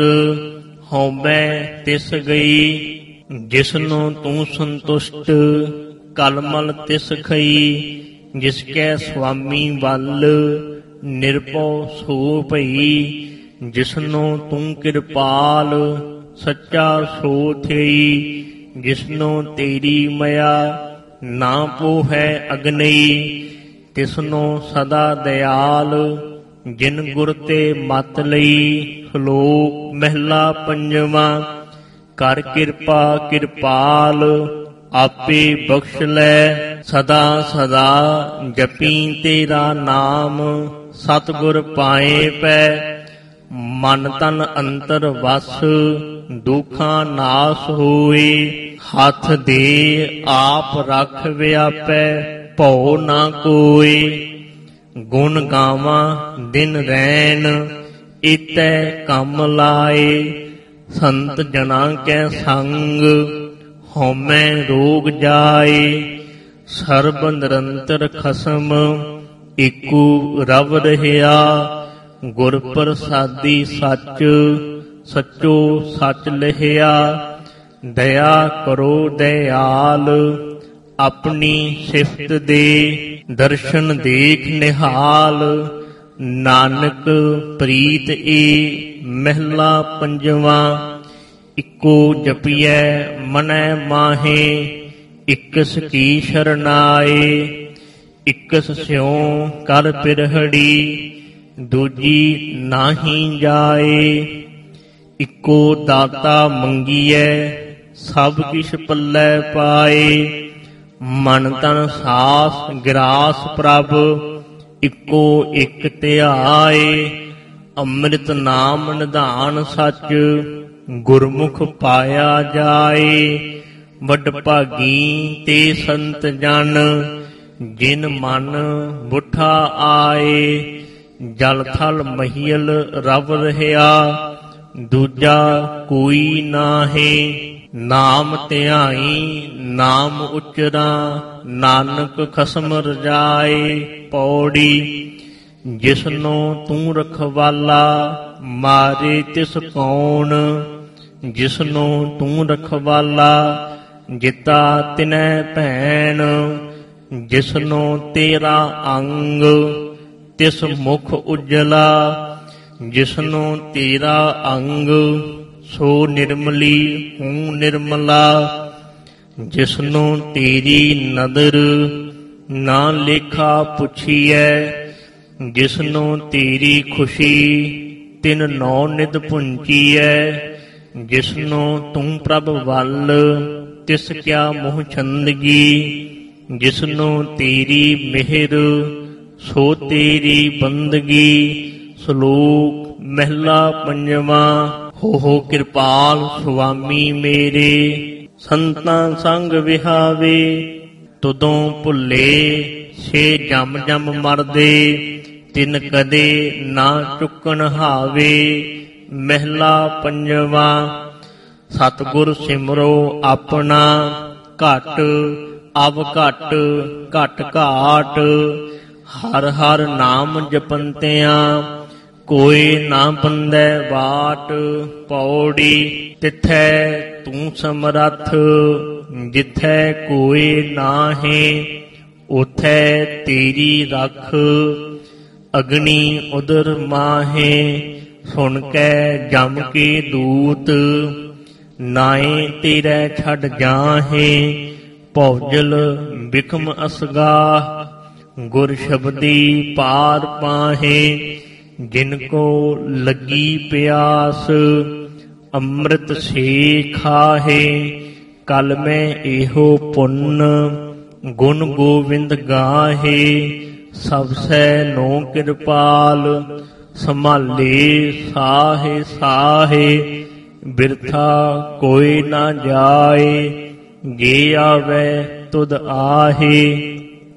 ਹਉਮੈ ਤਿਸ ਗਈ, ਜਿਸਨੂੰ ਤੂੰ ਸੰਤੁਸ਼ਟ ਕਲਮਲ ਤਿਸ ਖਈ, ਜਿਸ ਕੈ ਸੁਆਮੀ ਵੱਲ ਨਿਰਭਉ ਸੋ ਭਈ, ਜਿਸਨੂੰ ਤੂੰ ਕਿਰਪਾਲ ਸੱਚਾ ਸੋ ਥਈ, ਜਿਸਨੂੰ ਤੇਰੀ ਮਇਆ ਨਾ ਪੋਹੈ ਅਗਨਈ, ਤਿਸਨੂੰ ਸਦਾ ਦਿਆਲ ਜਿਨ ਗੁਰ ਤੇ ਮਤ ਲਈ। ਸ਼ਲੋਕ ਮਹਿਲਾ ਪੰਜਵਾਂ। ਕਰ ਕਿਰਪਾ ਕਿਰਪਾਲ ਆਪੇ ਬਖਸ਼ ਲੈ, ਸਦਾ ਸਦਾ ਜਪੀ ਤੇਰਾ ਨਾਮ, ਸਤਿਗੁਰ ਪਾਏ ਪੈ। ਮਨ ਤਨ ਅੰਤਰ ਵਸ ਦੁਖਾਂ ਨਾਸ ਹੋਏ, ਹੱਥ ਦੇ ਆਪ ਰਖ ਵਿਆਪੈ ਭਉ ਨਾ ਕੋਇ। ਗੁਣ ਗਾਵਾਂ ਦਿਨ ਰੈਣ ਏਤੈ ਕੰਮ ਲਾਏ। ਸੰਤ ਜਨਾਂ ਕੈ ਸੰਗ ਹਉਮੈ ਰੋਗ ਜਾਏ। ਸਰਬ ਨਿਰੰਤਰ ਖਸਮ ਏਕੂ ਰਵ ਰਹਿਆ। ਗੁਰ ਪ੍ਰਸਾਦੀ ਸੱਚ ਸੱਚੋ ਸੱਚ ਲਿਖਿਆ। ਦਇਆ ਕਰੋ ਦਇਆਲ ਆਪਣੀ ਸਿਫਤ ਦੇ। ਦਰਸ਼ਨ ਦੇਖ ਨਿਹਾਲ ਨਾਨਕ ਪ੍ਰੀਤ ਏ। ਮਹਿਲਾ ਪੰਜਵਾਂ। ਇੱਕੋ ਜਪੀਐ ਮਨੈ ਮਾਹੇ ਇਕਸ ਕੀ ਸ਼ਰਨਾਏ। ਇਕਸ ਸਿਉ ਕਰ ਪਿਰਹੜੀ ਦੂਜੀ ਨਾਹੀ ਜਾਏ। ਇੱਕੋ ਦਾਤਾ ਮੰਗੀਐ ਸਭ ਕਿਛ ਪੱਲੇ ਪਾਏ। ਮਨ ਤਨ ਸਾਸ ਗਿਰਾਸ ਪ੍ਰਭ ਇੱਕੋ ਇੱਕ ਧਿਆਏ। ਅੰਮ੍ਰਿਤ ਨਾਮ ਨਿਧਾਨ ਸੱਚ ਗੁਰਮੁਖ ਪਾਇਆ ਜਾਏ। ਵੱਡ ਭਾਗੀ ਤੇ ਸੰਤ ਜਨ ਜਿਨ ਮਨ ਬੁੱਠਾ ਆਏ। ਜਲ ਥਲ ਮਹੀਲ ਰਵ ਰਹਿਆ ਦੂਜਾ ਕੋਈ ਨਾਹੀ। ਨਾਮ ਧਿਆਈ ਨਾਮ ਉਚਰਾ ਨਾਨਕ ਖਸਮ ਰਜਾਏ। ਪੌੜੀ ਜਿਸਨੂੰ ਤੂੰ ਰਖਵਾਲਾ ਮਾਰੇ ਤਿਸ ਕੌਣ। ਜਿਸਨੂੰ ਤੂੰ ਰਖਵਾਲਾ ਜਿਤਾ ਤਿਨੈ ਭੈਣ। ਜਿਸਨੂੰ ਤੇਰਾ ਅੰਗ ਤਿਸ ਮੁਖ ਉਜਲਾ। ਜਿਸਨੂੰ ਤੇਰਾ ਅੰਗ ਸੋ ਨਿਰਮਲੀ ਹੂੰ ਨਿਰਮਲਾ। ਜਿਸਨੂੰ ਤੇਰੀ ਨਦਰ ਨਾ ਲੇਖਾ ਪੁੱਛੀਐ। ਜਿਸਨੂੰ ਤੇਰੀ ਖੁਸ਼ੀ ਤਿਨ ਨੌ ਨਿਧ ਪੁੰਚੀਐ। ਜਿਸਨੂੰ ਤੂੰ ਪ੍ਰਭ ਵੱਲ ਤਿਸ ਕਿਆ ਮੋਹ ਚੰਦਗੀ। ਜਿਸਨੂੰ ਤੇਰੀ ਮਿਹਰ ਸੋ ਤੇਰੀ ਬੰਦਗੀ। ਸ਼ਲੋਕ ਮਹਿਲਾ ਪੰਜਵਾਂ। ਹੋ ਹੋ ਕਿਰਪਾਲ ਸੁਆਮੀ ਮੇਰੇ ਸੰਤਾਂ ਸੰਗ ਵਿਹਾਵੇ। ਤੁਦੋਂ ਭੁੱਲੇ ਛੇ ਜਮ ਜਮ ਮਰਦੇ ਤਿਨ ਕਦੇ ਨਾ ਚੁੱਕਣ ਹਾਵੇ। ਮਹਿਲਾ ਪੰਜਵਾਂ। ਸਤਿਗੁਰ ਸਿਮਰੋ ਆਪਣਾ ਘਟ ਅਵ ਘਟ ਘਟ ਘਾਟ। ਹਰ ਹਰ ਨਾਮ ਜਪੰਤਿਆਂ ਕੋਈ ਨਾ ਬੰਦੈ ਬਾਟ। ਪੌੜੀ ਤਿਥੈ ਤੂੰ ਸਮਰੱਥ ਜਿਥੈ ਕੋਈ ਨਾਹੀਂ। ਉਥੈ ਤੇਰੀ ਰਖ ਅਗਨੀ ਉਦਰ ਮਾਹੇ। ਸੁਣ ਕੈ ਜਮ ਕੇ ਦੂਤ ਨਾਏ ਤੇਰੇ ਛੱਡ ਜਾਹੇ। ਭੌਜਲ ਬਿਖਮ ਅਸਗਾਹ ਗੁਰ ਸ਼ਬਦੀ ਪਾਰ ਪਾਹੇ। ਜਿਨ ਕੋ ਲੱਗੀ ਪਿਆਸ ਅੰਮ੍ਰਿਤ ਸੇ ਖਾਹੇ। ਕਲ ਮੈਂ ਇਹੋ ਪੁੰਨ ਗੁਣ ਗੋਵਿੰਦ ਗਾਹੇ। ਸਭ ਸੈ ਨੋ ਕਿਰਪਾਲ ਸੰਭਾਲੇ ਸਾਹੇ ਸਾਹੇ। ਬਿਰਥਾ ਕੋਈ ਨਾ ਜਾਏ ਜੇ ਆਵੈ ਤੁਧ ਆਹੇ।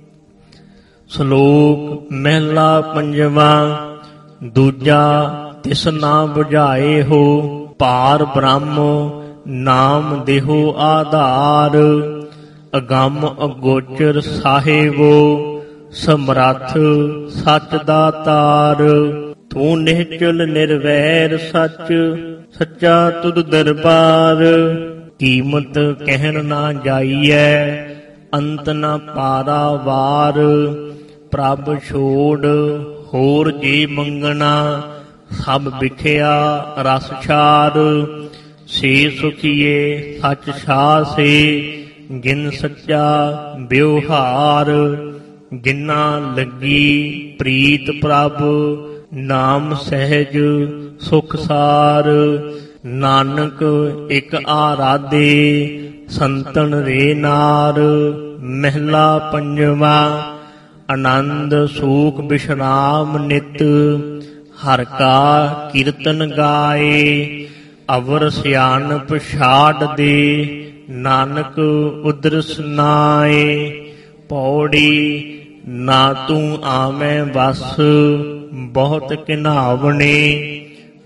ਸ਼ਲੋਕ ਮਹਿਲਾ ਪੰਜਵਾਂ। ਦੂਜਾ ਤਿਸ ਨਾ ਬੁਝਾਏ ਹੋ ਭਾਰ ਬ੍ਰਹਮ ਨਾਮ ਦੇਹੋ ਆਧਾਰ। ਅਗੰਮ ਅਗੋਚਰ ਸਾਹਿਬੋ ਸਮਰੱਥ ਸੱਚ ਦਾਤਾਰ। ਤੂੰ ਨਿਹਚਲ ਨਿਰਵੈਰ ਸੱਚ ਸੱਚਾ ਤੁਧ ਦਰਬਾਰ। ਕੀਮਤ ਕਹਿਣ ਨਾ ਜਾਈਐ ਅੰਤ ਨਾ ਪਾਰਾਵਾਰ। ਪ੍ਰਭ ਛੋੜ ਹੋਰ ਜੇ ਮੰਗਣਾ ਸਭ ਵਿਖਿਆ ਰਸ ਛਾਰ। ਸੇ ਸੁਖੀਏ ਸੱਚ ਛਾਸੇ ਜਿਨ ਸੱਚਾ ਵਿਵਹਾਰ। ਜਿਨਾ ਲੱਗੀ ਪ੍ਰੀਤ ਪ੍ਰਭ ਨਾਮ ਸਹਿਜ ਸੁਖ ਸਾਰ। ਨਾਨਕ ਇਕ ਆਰਾਧੇ ਸੰਤਨ ਰੇ ਨਾਰ। ਮਹਿਲਾ ਪੰਜਵਾਂ। ਆਨੰਦ ਸੂਖ ਬਿਸ਼ਰਾਮ ਨਿਤ ਹਰ ਕਾ ਕੀਰਤਨ ਗਾਏ। ਅਵਰ ਸਿਆਣਪ ਛਾੜ ਦੇ ਨਾਨਕ ਉਦਰਸ ਨਾਏ। ਪੌੜੀ ਨਾ ਤੂੰ ਆਵੇਂ ਵਸ ਬਹੁਤ ਘਿਨਾਵਣੇ।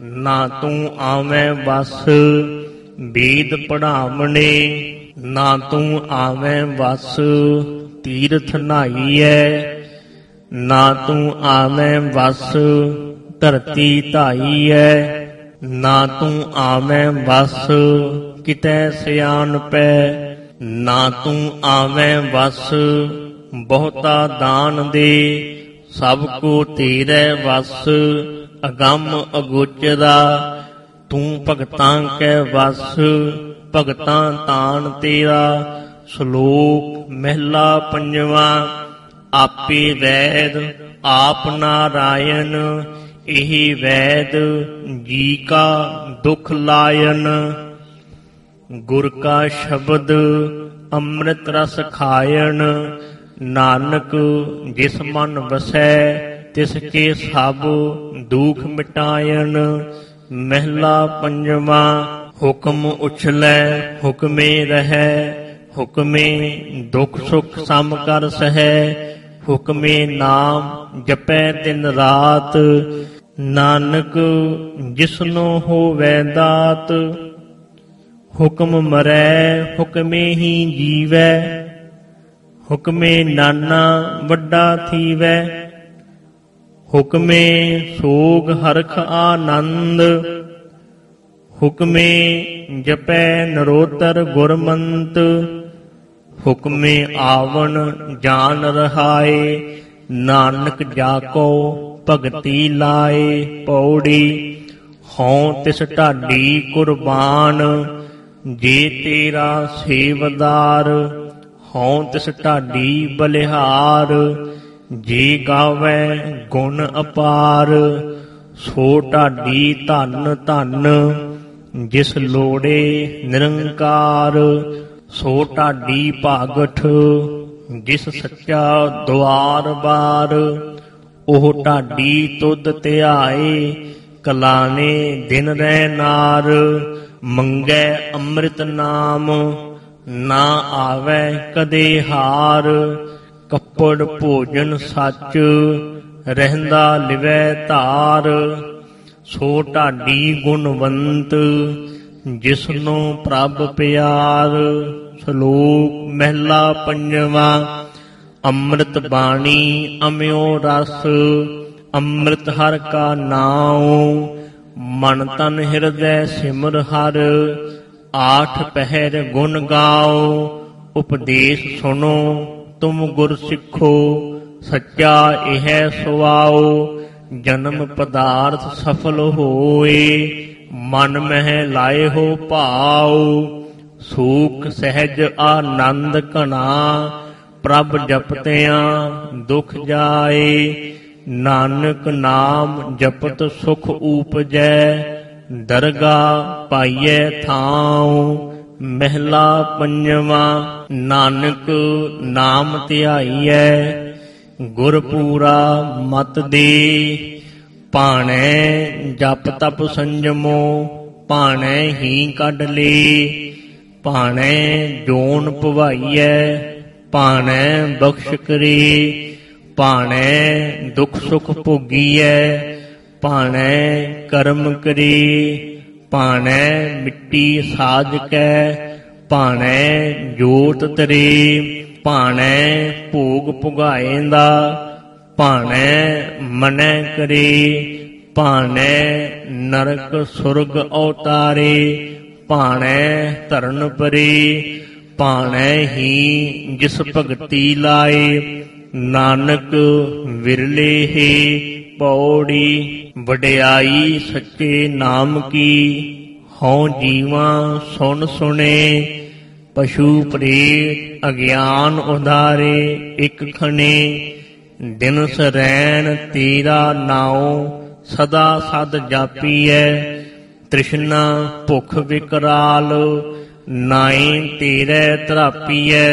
ਨਾ ਤੂੰ ਆਵੇਂ ਵਸ ਵੇਦ ਪੜਾਵਣੇ, ਨਾ ਤੂੰ ਆਵੇਂ ਵਸ ਤੀਰਥ ਨਹਾਈਐ, ਨਾ ਤੂੰ ਆਵੇਂ ਵਸ ਧਰਤੀ ਧਾਈਐ, ਨਾ ਤੂੰ ਆਵੇਂ ਵਸ ਕਿਤੈ ਸਿਆਣਪੈ, ਨਾ ਤੂੰ ਆਵੇਂ ਵਸ ਬਹੁਤਾ ਦਾਨ ਦੇ, ਸਭ ਕੋ ਤੇਰੇ ਵਸ ਅਗੰਮ ਅਗੋਚਰਾ, ਤੂੰ ਭਗਤਾਂ ਕੈ ਵਸ ਭਗਤਾਂ ਤਾਣ ਤੇਰਾ। ਸ਼ਲੋਕ ਮਹਿਲਾ ਪੰਜਵਾਂ। ਆਪੇ ਵੈਦ ਆਪ ਨਾਰਾਇਣ, ਇਹ ਵੈਦ ਜੀ ਕਾ ਦੁਖ ਲਾਇਨ। ਗੁਰ ਕਾ ਸ਼ਬਦ ਅੰਮ੍ਰਿਤ ਰਸ ਖਾਇਣ, ਨਾਨਕ ਜਿਸ ਮਨ ਵਸੈ ਤਿਸ ਕੇ ਸਭ ਦੁਖ ਮਿਟਾਇਣ। ਮਹਿਲਾ ਪੰਜਵਾਂ। ਹੁਕਮ ਉਛਲੈ ਹੁਕਮੇ ਰਹੈ, ਹੁਕਮੇ ਦੁਖ ਸੁਖ ਸਮ ਕਰ ਸਹੈ, ਹੁਕਮੇ ਨਾਮ ਜਪੈ ਦਿਨ ਰਾਤ, ਨਾਨਕ ਜਿਸਨੋ ਹੋਵੈ ਦਾਤ। ਹੁਕਮ ਮਰੈ ਹੁਕਮੇ ਹੀ ਜੀਵੈ, ਹੁਕਮੇ ਨਾਨਾ ਵੱਡਾ ਥੀਵੈ, ਹੁਕਮੇ ਸੋਗ ਹਰਖ ਆਨੰਦ, ਹੁਕਮੇ ਜਪੈ ਨਰੋਤਰ ਗੁਰਮੰਤ, ਹੁਕਮੇ ਆਵਣ ਜਾਨ ਰਹਾਏ, ਨਾਨਕ ਜਾਕੋ ਭਗਤੀ ਲਾਏ। ਪੌੜੀ। ਹਉ ਤਿਸ ਢਾਡੀ ਕੁਰਬਾਨ, ਜੇ ਤੇਰਾ ਸੇਵਦਾਰ, ਹਉ ਤਿਸ ਢਾਡੀ ਬਲਿਹਾਰ, ਜੇ ਗਾਵੈ ਗੁਣ ਅਪਾਰ। ਸੋ ਢਾਡੀ ਧਨ ਧਨ, ਜਿਸ ਲੋੜੇ ਨਿਰੰਕਾਰ, ਸੋ ਢਾਡੀ ਭਾਗਠ, ਜਿਸ ਸੱਚਾ ਦੁਆਰ ਬਾਰ। ਉਹ ਢਾਡੀ ਤੁਧ ਧਿਆਏ, ਕਲਾਨੇ ਦਿਨ ਰਹਿ ਨਾਰ, ਮੰਗੈ ਅੰਮ੍ਰਿਤ ਨਾਮ, ਨਾ ਆਵੈ ਕਦੇ ਹਾਰ। ਕੱਪੜ ਭੋਜਨ ਸੱਚ, ਰਹਿੰਦਾ ਲਿਵੈ ਧਾਰ, ਸੋ ਢਾਡੀ ਗੁਣਵੰਤ, ਜਿਸਨੂੰ ਪ੍ਰਭ ਪਿਆਰ। ਸ਼ਲੋਕ ਮਹਿਲਾ ਪੰਜਵਾਂ। ਅੰਮ੍ਰਿਤ ਬਾਣੀ ਅਮਿਓ ਰਸ, ਅੰਮ੍ਰਿਤ ਹਰਿ ਕਾ ਨਾਉ, ਮਨ ਤਨ ਹਿਰਦੈ ਸਿਮਰ ਹਰਿ, ਆਠ ਪਹਿਰ ਗੁਣ ਗਾਓ। ਉਪਦੇਸ਼ ਸੁਣੋ ਤੁਮ ਗੁਰ ਸਿੱਖੋ, ਸੱਚਾ ਇਹ ਸੁਆਓ। ਜਨਮ ਪਦਾਰਥ ਸਫਲ ਹੋਏ, ਮਨ ਮਹਿ ਲਾਏ ਹੋ ਭਾਉ। ਸੂਖ ਸਹਿਜ ਆਨੰਦ ਘਣਾ, ਪ੍ਰਭ ਜਪਤਿਆਂ ਦੁਖ ਜਾਏ। ਨਾਨਕ ਨਾਮ ਜਪਤ ਸੁਖ ਊਪਜੈ, ਦਰਗਾਹ ਪਾਈਐ ਥਾਉ। ਮਹਿਲਾ ਪੰਜਵਾਂ। ਨਾਨਕ ਨਾਮ ਧਿਆਈਐ, ਗੁਰਪੂਰਾ ਮਤ ਦੇ, ਭਾਣੈ ਜਪ ਤਪ ਸੰਜਮੋ, ਭਾਣੈ ਹੀ ਕੱਢ ਲੇ। ਭਾਣੈ ਜੋਨ ਭਵਾਈਐ, ਭਾਣੈ ਬਖਸ਼ ਕਰੇ। ਭਾਣੈ ਦੁਖ ਸੁਖ ਭੋਗੀਐ, ਭਾਣੈ ਕਰਮ ਕਰੇ। ਭਾਣੈ ਮਿੱਟੀ ਸਾਜ ਕੈ, ਭਾਣੈ ਜੋਤ ਤਰੇ। ਭਾਣੈ ਭੋਗ ਪੁਗਾਏਂਦਾ, ਭਾਣੈ ਮਨੈ ਕਰੇ। ਭਾਣੈ ਨਰਕ ਸੁਰਗ ਅਵਤਾਰੇ, ਭਾਣੈ ਧਰਨ ਪਰੇ। ਭਾਣੈ ਹੀ ਜਿਸ ਭਗਤੀ ਲਾਏ, ਨਾਨਕ ਵਿਰਲੇ ਹੈ। ਪੌੜੀ। ਵਡਿਆਈ ਸੱਚੇ ਨਾਮ ਕੀ, ਹਉ ਜੀਵਾਂ ਸੁਣ ਸੁਣੇ। ਪਸ਼ੂ ਪ੍ਰੇਤ ਅਗਿਆਨ ਉਧਾਰੇ, ਇਕ ਖਣੇ। ਦਿਨ ਸਰੈਣ ਤੇਰਾ ਨਾਉ, ਸਦਾ ਸਦ ਜਾਪੀਐ। ਤ੍ਰਿਸ਼ਨਾ ਭੁਖ ਵਿਕਰਾਲ, ਨਾਏ ਤੇਰੇ ਤਰਾਪੀਐ।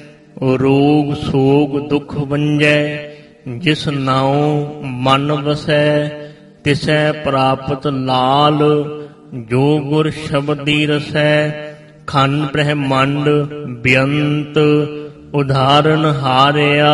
ਰੋਗ ਸੋਗ ਦੁਖ ਵੰਜੈ, ਜਿਸ ਨਾਉ ਮਨ ਵਸੈ। ਤਿਸੈ ਪ੍ਰਾਪਤ ਲਾਲ, ਜੋ ਗੁਰ ਸ਼ਬਦੀ ਰਸੈ। ਖੰਡ ਬ੍ਰਹਮੰਡ ਬੇਅੰਤ, ਉਦਾਹਰਨ ਹਾਰਿਆ।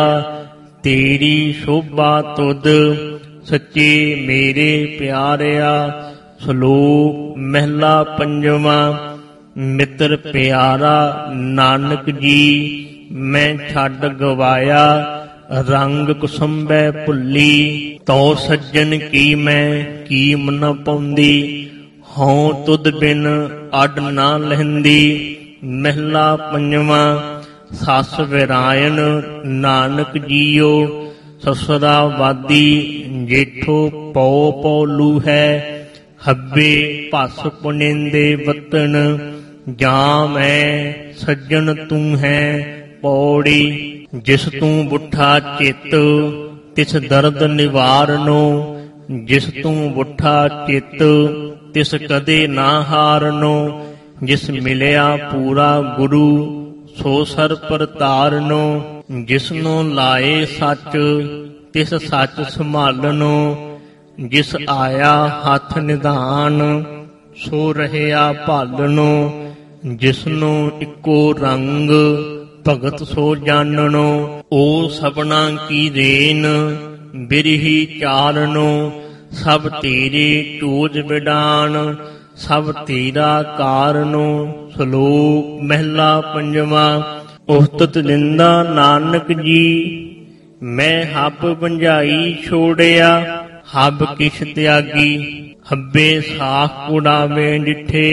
ਤੇਰੀ ਸ਼ੋਭਾ ਤੁਧ, ਸੱਚੇ ਮੇਰੇ ਪਿਆਰਿਆ। ਸ਼ਲੋਕ ਮਹਿਲਾ ਪੰਜਵਾਂ। ਮਿੱਤਰ ਪਿਆਰਾ ਨਾਨਕ ਜੀ, ਮੈਂ ਛੱਡ ਗਵਾਇਆ ਰੰਗ ਕੁਸੰਬੈ ਭੁੱਲੀ। ਤੋ ਸੱਜਣ ਕੀ ਮੈਂ ਕੀਮ ਨ ਪਾਉਂਦੀ, ਹਉ ਤੁਧ ਬਿਨ ਅੱਡ ਨਾ ਲਹਿੰਦੀ। ਮਹਿਲਾ ਪੰਜਵਾਂ। ਸੱਸ ਵਿਰਾਇਣ ਨਾਨਕ ਜੀਓ, ਸਸੁਰਾ ਵਾਦੀ ਜੇਠੋ ਪਉ ਪਉਲੂ ਹੈ। ਹੱਬੇ ਭਸ ਪੁਨਿੰਦੇ ਵਤਨ, ਜਾਂ ਮੈਂ ਸੱਜਣ ਤੂੰ ਹੈ ਪੌੜੀ। ਜਿਸ ਤੂੰ ਬੁੱਠਾ ਚਿੱਤ ਤਿਸ ਦਰਦ ਨਿਵਾਰਨੋ, ਜਿਸ ਤੂੰ ਬੁੱਠਾ ਚਿੱਤ ਤਿਸ ਕਦੇ ਨਾ ਹਾਰਨੋ। ਜਿਸ ਮਿਲਿਆ ਪੂਰਾ ਗੁਰੂ ਸੋ ਸਰ ਪਰ ਤਾਰਨੋ, ਜਿਸਨੂੰ ਲਾਏ ਸੱਚ ਤਿਸ ਸੱਚ ਸੰਭਾਲਨੋ। ਜਿਸ ਆਇਆ ਹੱਥ ਨਿਧਾਨ ਸੋ ਰਹਿਆ ਭਾਲਨੋ, ਜਿਸਨੂੰ ਇੱਕੋ ਰੰਗ ਭਗਤ ਸੋ ਜਾਣਨੋ। ਓ ਸਭਨਾ ਕੀ ਰੇਨ ਬਿਰਹੀ ਚਾਰਨੋ, ਸਭ ਤੇਰੇ ਚੂਜ ਵਿਡਾਨ ਸਭ ਤੇਰਾ ਕਾਰਨੋ। ਸ਼ਲੋਕ ਮਹਿਲਾ ਪੰਜਵਾਂ। ਉਸਤਤ ਲਿੰਦਾ ਨਾਨਕ ਜੀ, ਮੈਂ ਹੱਬ ਬੰਝਾਈ ਛੋੜਿਆ ਹੱਬ ਕਿਛ ਤਿਆਗੀ। ਹੱਬੇ ਸਾਖ ਕੁੜਾਵੇ ਡਿਠੇ,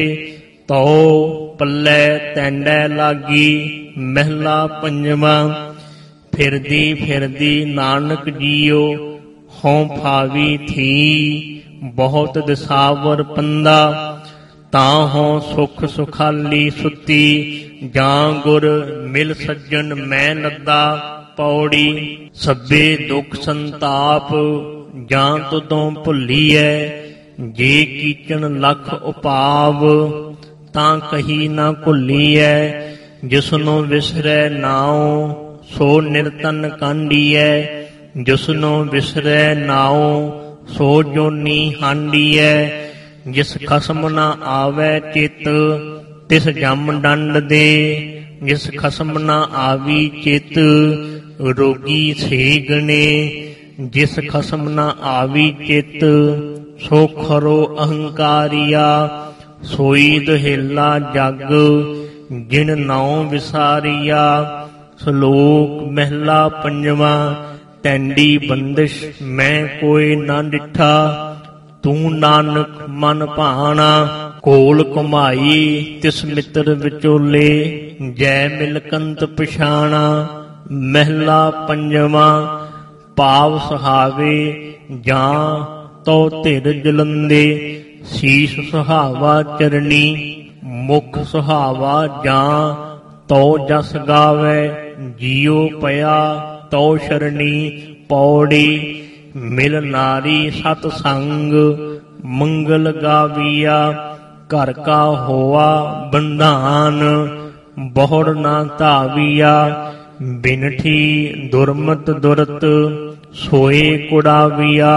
ਤਉ ਪੱਲੇ ਤੈਂਡੈ ਲਾਗੀ। ਮਹਿਲਾ ਪੰਜਵਾਂ। ਫਿਰਦੀ ਫਿਰਦੀ ਨਾਨਕ ਜੀਓ, ਹਉ ਫਾਵੀ ਥੀ ਬਹੁਤ ਦਿਸਾਵਰ ਪੰਦਾ। ਤਾਂ ਹਉ ਸੁਖ ਸੁਖਾਲੀ ਸੁੱਤੀ, ਜਾਂ ਗੁਰ ਮਿਲ ਸੱਜਣ ਮੈਂ ਲੱਦਾ ਪੌੜੀ। ਸਭੇ ਦੁਖ ਸੰਤਾਪ ਜਾਂ ਤੁਦੋਂ ਭੁੱਲੀਐ, ਜੇ ਕੀਚਣ ਲਖ ਉਪਾਵ ਤਾਂ ਕਹੀ ਨਾ ਭੁੱਲੀਐ। ਜਿਸਨੂੰ ਵਿਸਰੈ ਨਾਉ ਸੋ ਨਿਰਤਨ ਕਾਂਡੀਐ, ਜਿਸਨੂੰ ਵਿਸਰੈ ਨਾਉ ਸੋ ਜੋਨੀ ਹਾਂਡੀਐ। ਜਿਸ ਖਸਮ ਨਾ ਆਵੈ ਚਿਤ ਤਿਸ ਜਮ ਡੰਡ ਦੇ, ਜਿਸ ਖਸਮ ਨਾ ਆਵੀ ਚਿਤ ਰੋਗੀ ਸੇਗਣੇ। ਜਿਸ ਖਸਮ ਨਾ ਆਵੀ ਚਿਤ ਸੋ ਖਰੋ ਅਹੰਕਾਰੀਆ, ਸੋਈ ਦੁਹੇਲਾ ਜਗ ਜਿਨ ਨਾਉ ਵਿਸਾਰੀਆ। ਸ਼ਲੋਕ ਮਹਿਲਾ ਪੰਜਵਾਂ। ਟੈਂਡੀ ਬੰਦਿਸ਼ ਮੈਂ ਕੋਈ ਨਾ ਡਿਠਾ, ਤੂੰ ਨਾਨਕ ਮਨ ਭਾਣਾ। ਕੋਲ ਘੁਮਾਈ ਤਿਸ ਮਿੱਤਰ ਵਿਚੋਲੇ, ਜੈ ਮਿਲਕੰਤ ਪਛਾਣਾ। ਮਹਿਲਾ ਪੰਜਵਾਂ। ਪਾਵ ਸੁਹਾਵੇ ਜਾਂ ਤੋ ਧਿਰ ਜਲੰਦੇ, ਸੀਸ ਸੁਹਾਵਾ ਚਰਣੀ ਮੁਖ ਸੁਹਾਵਾ ਜਾਂ ਤੋ ਜਸ ਗਾਵੇ। ਜੀਉ ਪਿਆ ਤੋ ਸ਼ਰਣੀ ਪੌੜੀ, ਮਿਲ ਨਾਰੀ ਸਤ ਸੰਗ ਮੰਗਲ ਗਾਵੀਆ। ਘਰ ਕਾ ਹੋਆ ਬੰਧਾਨ ਬਹੁੜ ਨਾ ਧਾਵੀਆ, ਬਿਨਠੀ ਦੁਰਮਤ ਦੁਰਤ ਸੋਏ ਕੁੜਾਵੀਆ।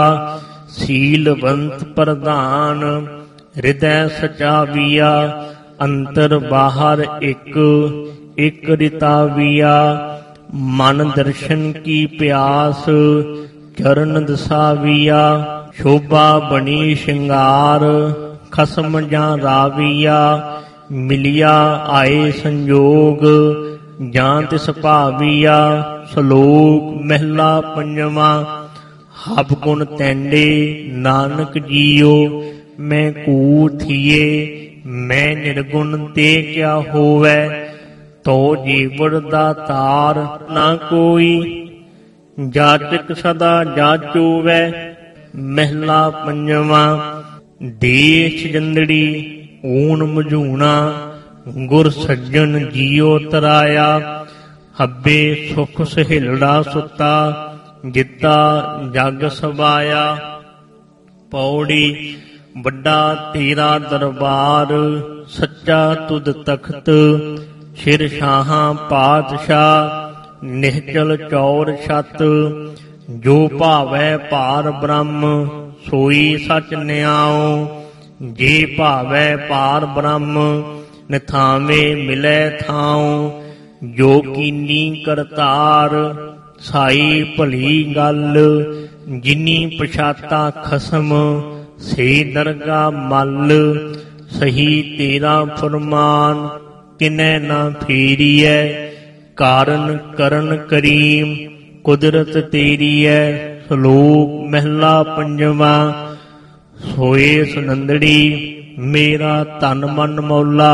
ਸੀਲਵੰਤ ਪ੍ਰਧਾਨ ਹਿਰਦੈ ਸਚਾਵੀਆ, ਅੰਤਰ ਬਾਹਰ ਇੱਕ ਇੱਕ ਰਿਤਾਵੀਆ। ਮਨ ਦਰਸ਼ਨ ਕੀ ਪਿਆਸ ਚਰਨ ਦਸਾਵੀਆ, ਸ਼ੋਭਾ ਬਣੀ ਸ਼ਿੰਗਾਰ ਖਸਮ ਜਾਂ ਰਾਵੀਆ। ਮਿਲਿਆ ਆਏ ਸੰਜੋਗ ਜਾਂ ਤਿਸ ਭਾਵੀਆ। ਸ਼ਲੋਕ ਮਹਿਲਾ ਪੰਜਵਾਂ। ਹਬ ਗੁਣ ਤੈਂਡੇ ਨਾਨਕ ਜੀਓ, ਮੈਂ ਕੂ ਥੀਏ ਮੈਂ ਨਿਰਗੁਣ ਤੇ ਕਿਆ ਹੋਵੈ। ਤੋ ਜੀਵੜ ਦਾ ਤਾਰ ਨਾ ਕੋਈ, ਜਾਚਕ ਸਦਾ ਜਾਚੂਵੈ। ਮਹਿਲਾ ਪੰਜਵਾਂ। ਦੇਸ਼ ਜੰਦੜੀ ਊਣ ਮਝੂਣਾ, ਗੁਰ ਸੱਜਣ ਜੀਉ ਤਰਾਇਆ। ਹੱਬੇ ਸੁਖ ਸਹਿਲੜਾ ਸੁੱਤਾ, ਜਿੱਤਾ ਜਗ ਸਵਾਇਆ। ਪੌੜੀ। ਵੱਡਾ ਤੇਰਾ ਦਰਬਾਰ ਸੱਚਾ ਤੁਧ ਤਖਤ, ਸਿਰ ਸ਼ਾਹਾਂ ਪਾਤਸ਼ਾਹ ਨਿਹਚਲ ਚੌਰ ਛਤ। ਜੋ ਭਾਵੈ ਪਾਰ ਬ੍ਰਹਮ ਸੋਈ ਸਚ ਨਿਆਉ, ਜੇ ਭਾਵੈ ਪਾਰ ਬ੍ਰਹਮ ਨਿਥਾਵੇਂ ਮਿਲੈ ਥਾਉ। ਜੋ ਕੀਨੀ ਕਰਤਾਰ ਸਾਈ ਭਲੀ ਗੱਲ, ਜਿਨੀ ਪਛਾਤਾ ਖਸਮ ਸੇ ਦਰਗਾ ਮਲ। ਸਹੀ ਤੇਰਾ ਫਰਮਾਨ ਕਿਨੈ ਨਾ ਫੇਰੀਐ। ਕਾਰਨ ਕਰਨ ਕਰੀਮ ਕੁਦਰਤ ਤੇਰੀ ਐ। ਸ਼ਲੋਕ ਮਹਿਲਾ ਪੰਜਵਾਂ। ਸੋਏ ਸੁਨੰਦੜੀ ਮੇਰਾ ਤਨ ਮਨ ਮੌਲਾ।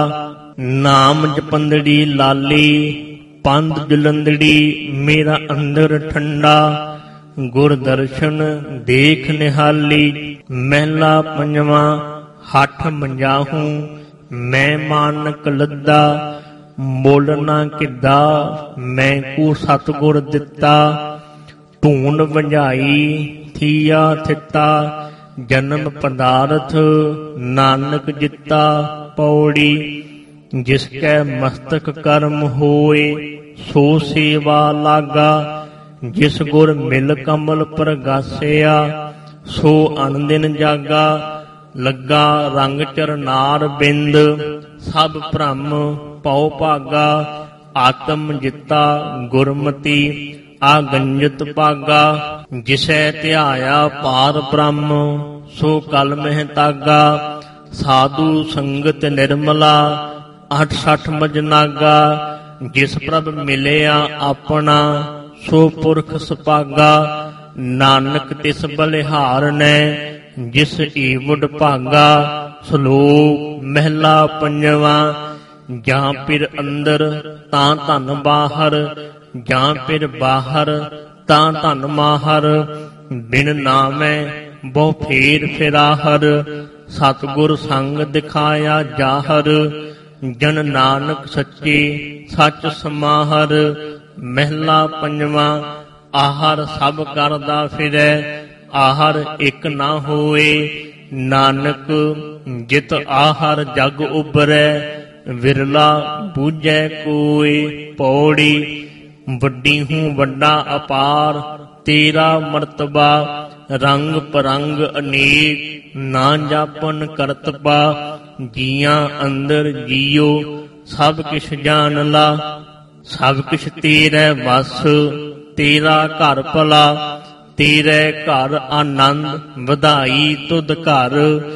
ਨਾਮ ਜਪੰਦੜੀ ਲਾਲੀ ਪੰਧ ਜਲੰਦੜੀ ਮੇਰਾ ਅੰਦਰ ਠੰਡਾ। ਗੁਰ ਦਰਸ਼ਨ ਦੇਖ ਨਿਹਾਲੀ। ਮਹਿਲਾ ਪੰਜਵਾਂ। ਹੱਠ ਮੰਜਾਹੂ ਮੈਂ ਮਾਨਕ ਲੱਦਾ। ਮੁੱਲ ਨਾ ਕਿੱਦਾ ਮੈਂ ਕੂ ਸਤਿਗੁਰ ਦਿੱਤਾ। ਧੂਣ ਵੰਝਾਈ ਥੀਆ ਥਿੱਤਾ। ਜਨਮ ਪਦਾਰਥ ਨਾਨਕ ਜਿੱਤਾ। ਪੌੜੀ ਜਿਸ ਕੈ ਮਸਤਕ ਕਰਮ ਹੋਏ ਸੋ ਸੇਵਾ ਲਾਗਾ। ਜਿਸ ਗੁਰ ਮਿਲ ਕਮਲ ਪ੍ਰਗਾਸਿਆ ਸੋ ਅਨਦਿਨ ਜਾਗਾ। ਲੱਗਾ ਰੰਗ ਚਰਨਾਰ ਬਿੰਦ ਸਭ ਭ੍ਰਮ ਪਉ ਭਾਗਾ। ਆਤਮ ਜਿੱਤਾ ਗੁਰਮਤੀ ਆਗੰਜਤ ਭਾਗਾ। ਜਿਸੈ ਧਿਆਇਆ ਪਾਰ ਬ੍ਰਹਮ ਸੋ ਕਲ ਮਹਿ ਤਾਗਾ। ਸਾਧੂ ਸੰਗਤ ਨਿਰਮਲਾ ਅੱਠ ਸੱਠ ਮਜਨਾਗਾ। ਜਿਸ ਪ੍ਰਭ ਮਿਲਿਆ ਆਪਣਾ ਸੋ ਪੁਰਖ ਸੁਪਾਗਾ। ਨਾਨਕ ਤਿਸ ਬਲਿਹਾਰ ਨੇ ਜਿਸ ਈਵਡ ਭਾਗਾ। ਸ਼ਲੋਕ ਮਹਿਲਾ ਪੰਜਵਾਂ। ਜਾਂ ਪਿਰ ਅੰਦਰ ਤਾਂ ਧਨ ਬਾਹਰ। ਜਾਂ ਪਿਰ ਬਾਹਰ ਤਾਂ ਧਨ ਮਾਹਰ। ਬਿਨ ਨਾਮੈ ਬਹੁ ਫੇਰ ਫਿਰਾਹਰ। ਸਤਿਗੁਰ ਸੰਗ ਦਿਖਾਇਆ ਜਾਹਰ। ਜਨ ਨਾਨਕ ਸੱਚੇ ਸੱਚ ਸਮਾਹਰ। ਮਹਿਲਾ ਪੰਜਵਾਂ। ਆਹਰ ਸਭ ਕਰਦਾ ਫਿਰੈ ਆਹਰ ਇੱਕ ਨਾ ਹੋਏ। ਨਾਨਕ ਜਿਤ ਆਹਰ ਜਗ ਉਬਰੈ ਵਿਰਲਾ ਬੂਝੈ ਕੋਇ। ਪੌੜੀ ਵੱਡੀ ਹੂੰ ਵੱਡਾ ਅਪਾਰ ਤੇਰਾ ਮਰਤਬਾ। ਰੰਗ ਪਰੰਗ ਅਨੇਕ ਨਾ ਜਾਪਨ ਕਰਤਬਾ। ਜੀਆਂ ਅੰਦਰ ਜੀਓ ਸਭ ਕਿਛ ਜਾਣ ਲਾ। ਸਭ ਕਿਛ ਤੇਰੇ ਵਸ ਤੇਰਾ ਘਰ ਭਲਾ। ਤੇਰੇ ਘਰ ਆਨੰਦ ਵਧਾਈ ਤੁਧ ਘਰ।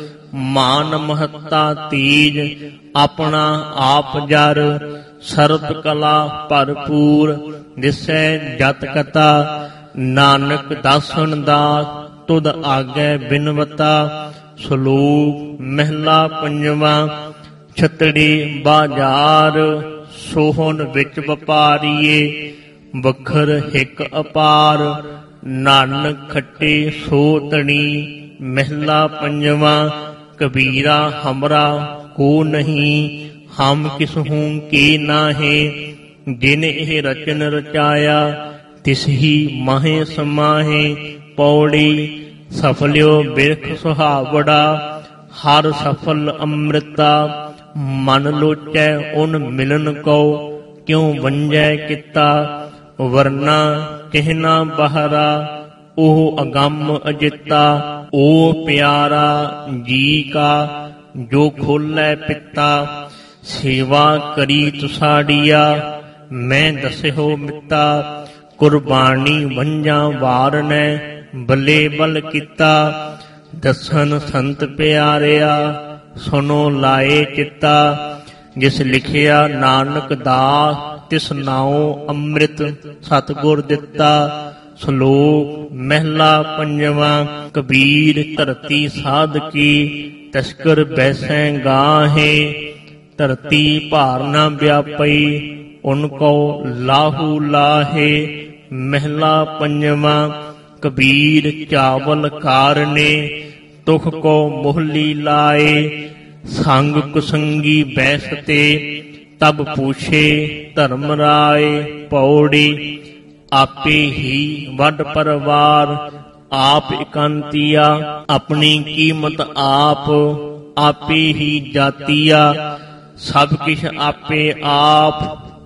ਮਾਨ ਮਹੱਤਾ ਤੀਜ ਆਪਣਾ ਆਪ ਜਰ। ਸਰਬ ਕਲਾ ਭਰਪੂਰ ਦਿਸੈ ਜਤ ਕਤਾ। ਨਾਨਕ ਦਾਸਨ ਦਾਸ ਤੁਧ ਆਗੈ ਬਿਨਵਤਾ। ਸ਼ਲੋਕ ਮਹਿਲਾ ਪੰਜਵਾਂ। ਛਤੜੀ ਬਾਜ਼ਾਰ ਸੋਹਣ ਵਿੱਚ ਵਪਾਰੀਏ। ਵਖਰ ਹਿਕ ਅਪਾਰ ਨਾਨਕ ਖੱਟੇ ਸੋ ਤਣੀ। ਮਹਿਲਾ ਪੰਜਵਾਂ। ਕਬੀਰਾ ਹਮਰਾ ਕੋ ਨਹੀਂ ਹਮ ਕਿਸ ਹੂੰ ਕੀ ਨਾਹੇ। ਜਿਨ ਇਹ ਰਚਨ ਰਚਾਇਆ ਤਿਸ ਹੀ ਮਾਹੇ ਸਮਾਹੇ। ਪੌੜੀ ਸਫਲਿਓ ਬਿਰਖ ਸੁਹਾਵੜਾ। ਹਰ ਸਫਲ ਅੰਮ੍ਰਿਤਾ ਮਨ ਲੋਚੈ ਉਨ ਮਿਲਨ ਕੋ। ਕਿਉ ਵੰਜੈ ਕੀਤਾ ਵਰਨਾ ਕਹਿਣਾ ਬਹਰਾ। ਉਹ ਅਗੰਮ ਅਜਿਤਾ ਉਹ ਪਿਆਰਾ ਜੀ ਕਾ। ਜੋ ਖੋਲੈ ਪਿਤਾ ਸੇਵਾ ਕਰੀ ਤੁਸਾੜੀਆ। ਮੈਂ ਦਸਿਓ ਮਿੱਤਾ ਕੁਰਬਾਨੀ ਵੰਜਾਂ ਵਾਰਨੈ। ਬੱਲੇ ਬਲ ਕੀਤਾ ਦਸਨ ਸੰਤ ਪਿਆਰਿਆ। ਸੁਨੋ ਲਾਏ ਚਿੱਤਾ ਜਿਸ ਲਿਖਿਆ ਨਾਨਕ ਦਾਸ ਤਿਸ ਨਾਉ ਅੰਮ੍ਰਿਤ ਸਤਿਗੁਰ ਦਿੱਤਾ। ਸ਼ਲੋਕ ਮਹਿਲਾ ਪੰਜਵਾਂ। ਕਬੀਰ ਧਰਤੀ ਸਾਧ ਕੀ ਤਸਕਰ ਬੈਸੈ ਗਾਹੇ। ਧਰਤੀ ਭਾਰ ਨਾ ਵਿਆਪਈ ਉਨ ਕੋ ਲਾਹੂ ਲਾਹੇ। ਮਹਿਲਾ ਪੰਜਵਾਂ। ਕਬੀਰ ਚਾਵਲ ਕਾਰਨੇ ਤੁਖ ਕੋ ਮੋਹਲੀ ਲਾਏ। ਸੰਗ ਕੁਸੰਗੀ ਬੈਸਤੇ ਤਬ ਪੂਛੇ ਧਰਮ ਰਾਏ। ਪੌੜੀ ਆਪੇ ਹੀ ਵੱਡ ਪਰਵਾਰ ਆਪ ਇਕਾਂਤੀਆ। ਆਪਣੀ ਕੀਮਤ ਆਪ ਆਪੇ ਹੀ ਜਾਤੀਆ। ਸਭ ਕਿਛ ਆਪੇ ਆਪ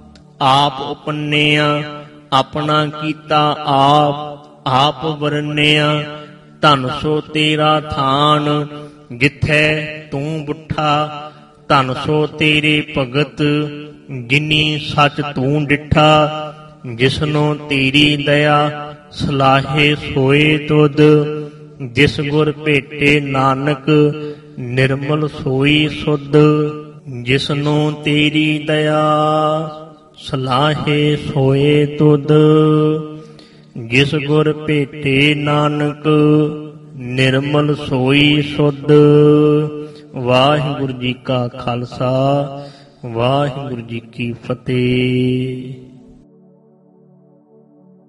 ਆਪ ਉਪੰਨਿਆ। ਆਪਣਾ ਕੀਤਾ ਆਪ ਆਪ ਵਰਨਿਆ। ਧਨ ਸੋ ਤੇਰਾ ਥਾਨ ਜਿੱਥੈ ਤੂੰ ਬੁੱਠਾ। ਧਨ ਸੋ ਤੇਰੇ ਭਗਤ ਜਿਨੀ ਸੱਚ ਤੂੰ ਡਿਠਾ। ਜਿਸਨੋ ਤੇਰੀ ਦਇਆ ਸਲਾਹੇ ਸੋਏ ਤੁਧ। ਜਿਸ ਗੁਰ ਭੇਟੇ ਨਾਨਕ ਨਿਰਮਲ ਸੋਈ ਸੁਧ। ਜਿਸਨੂੰ ਤੇਰੀ ਦਇਆ ਸਲਾਹੇ ਸੋਏ ਤੁਧ। ਜਿਸ ਗੁਰ ਭੇਟੇ ਨਾਨਕ ਨਿਰਮਲ ਸੋਈ ਸੁਧ। ਵਾਹਿਗੁਰੂ ਜੀ ਕਾ ਖਾਲਸਾ ਵਾਹਿਗੁਰੂ ਜੀ ਕੀ ਫਤਿਹ।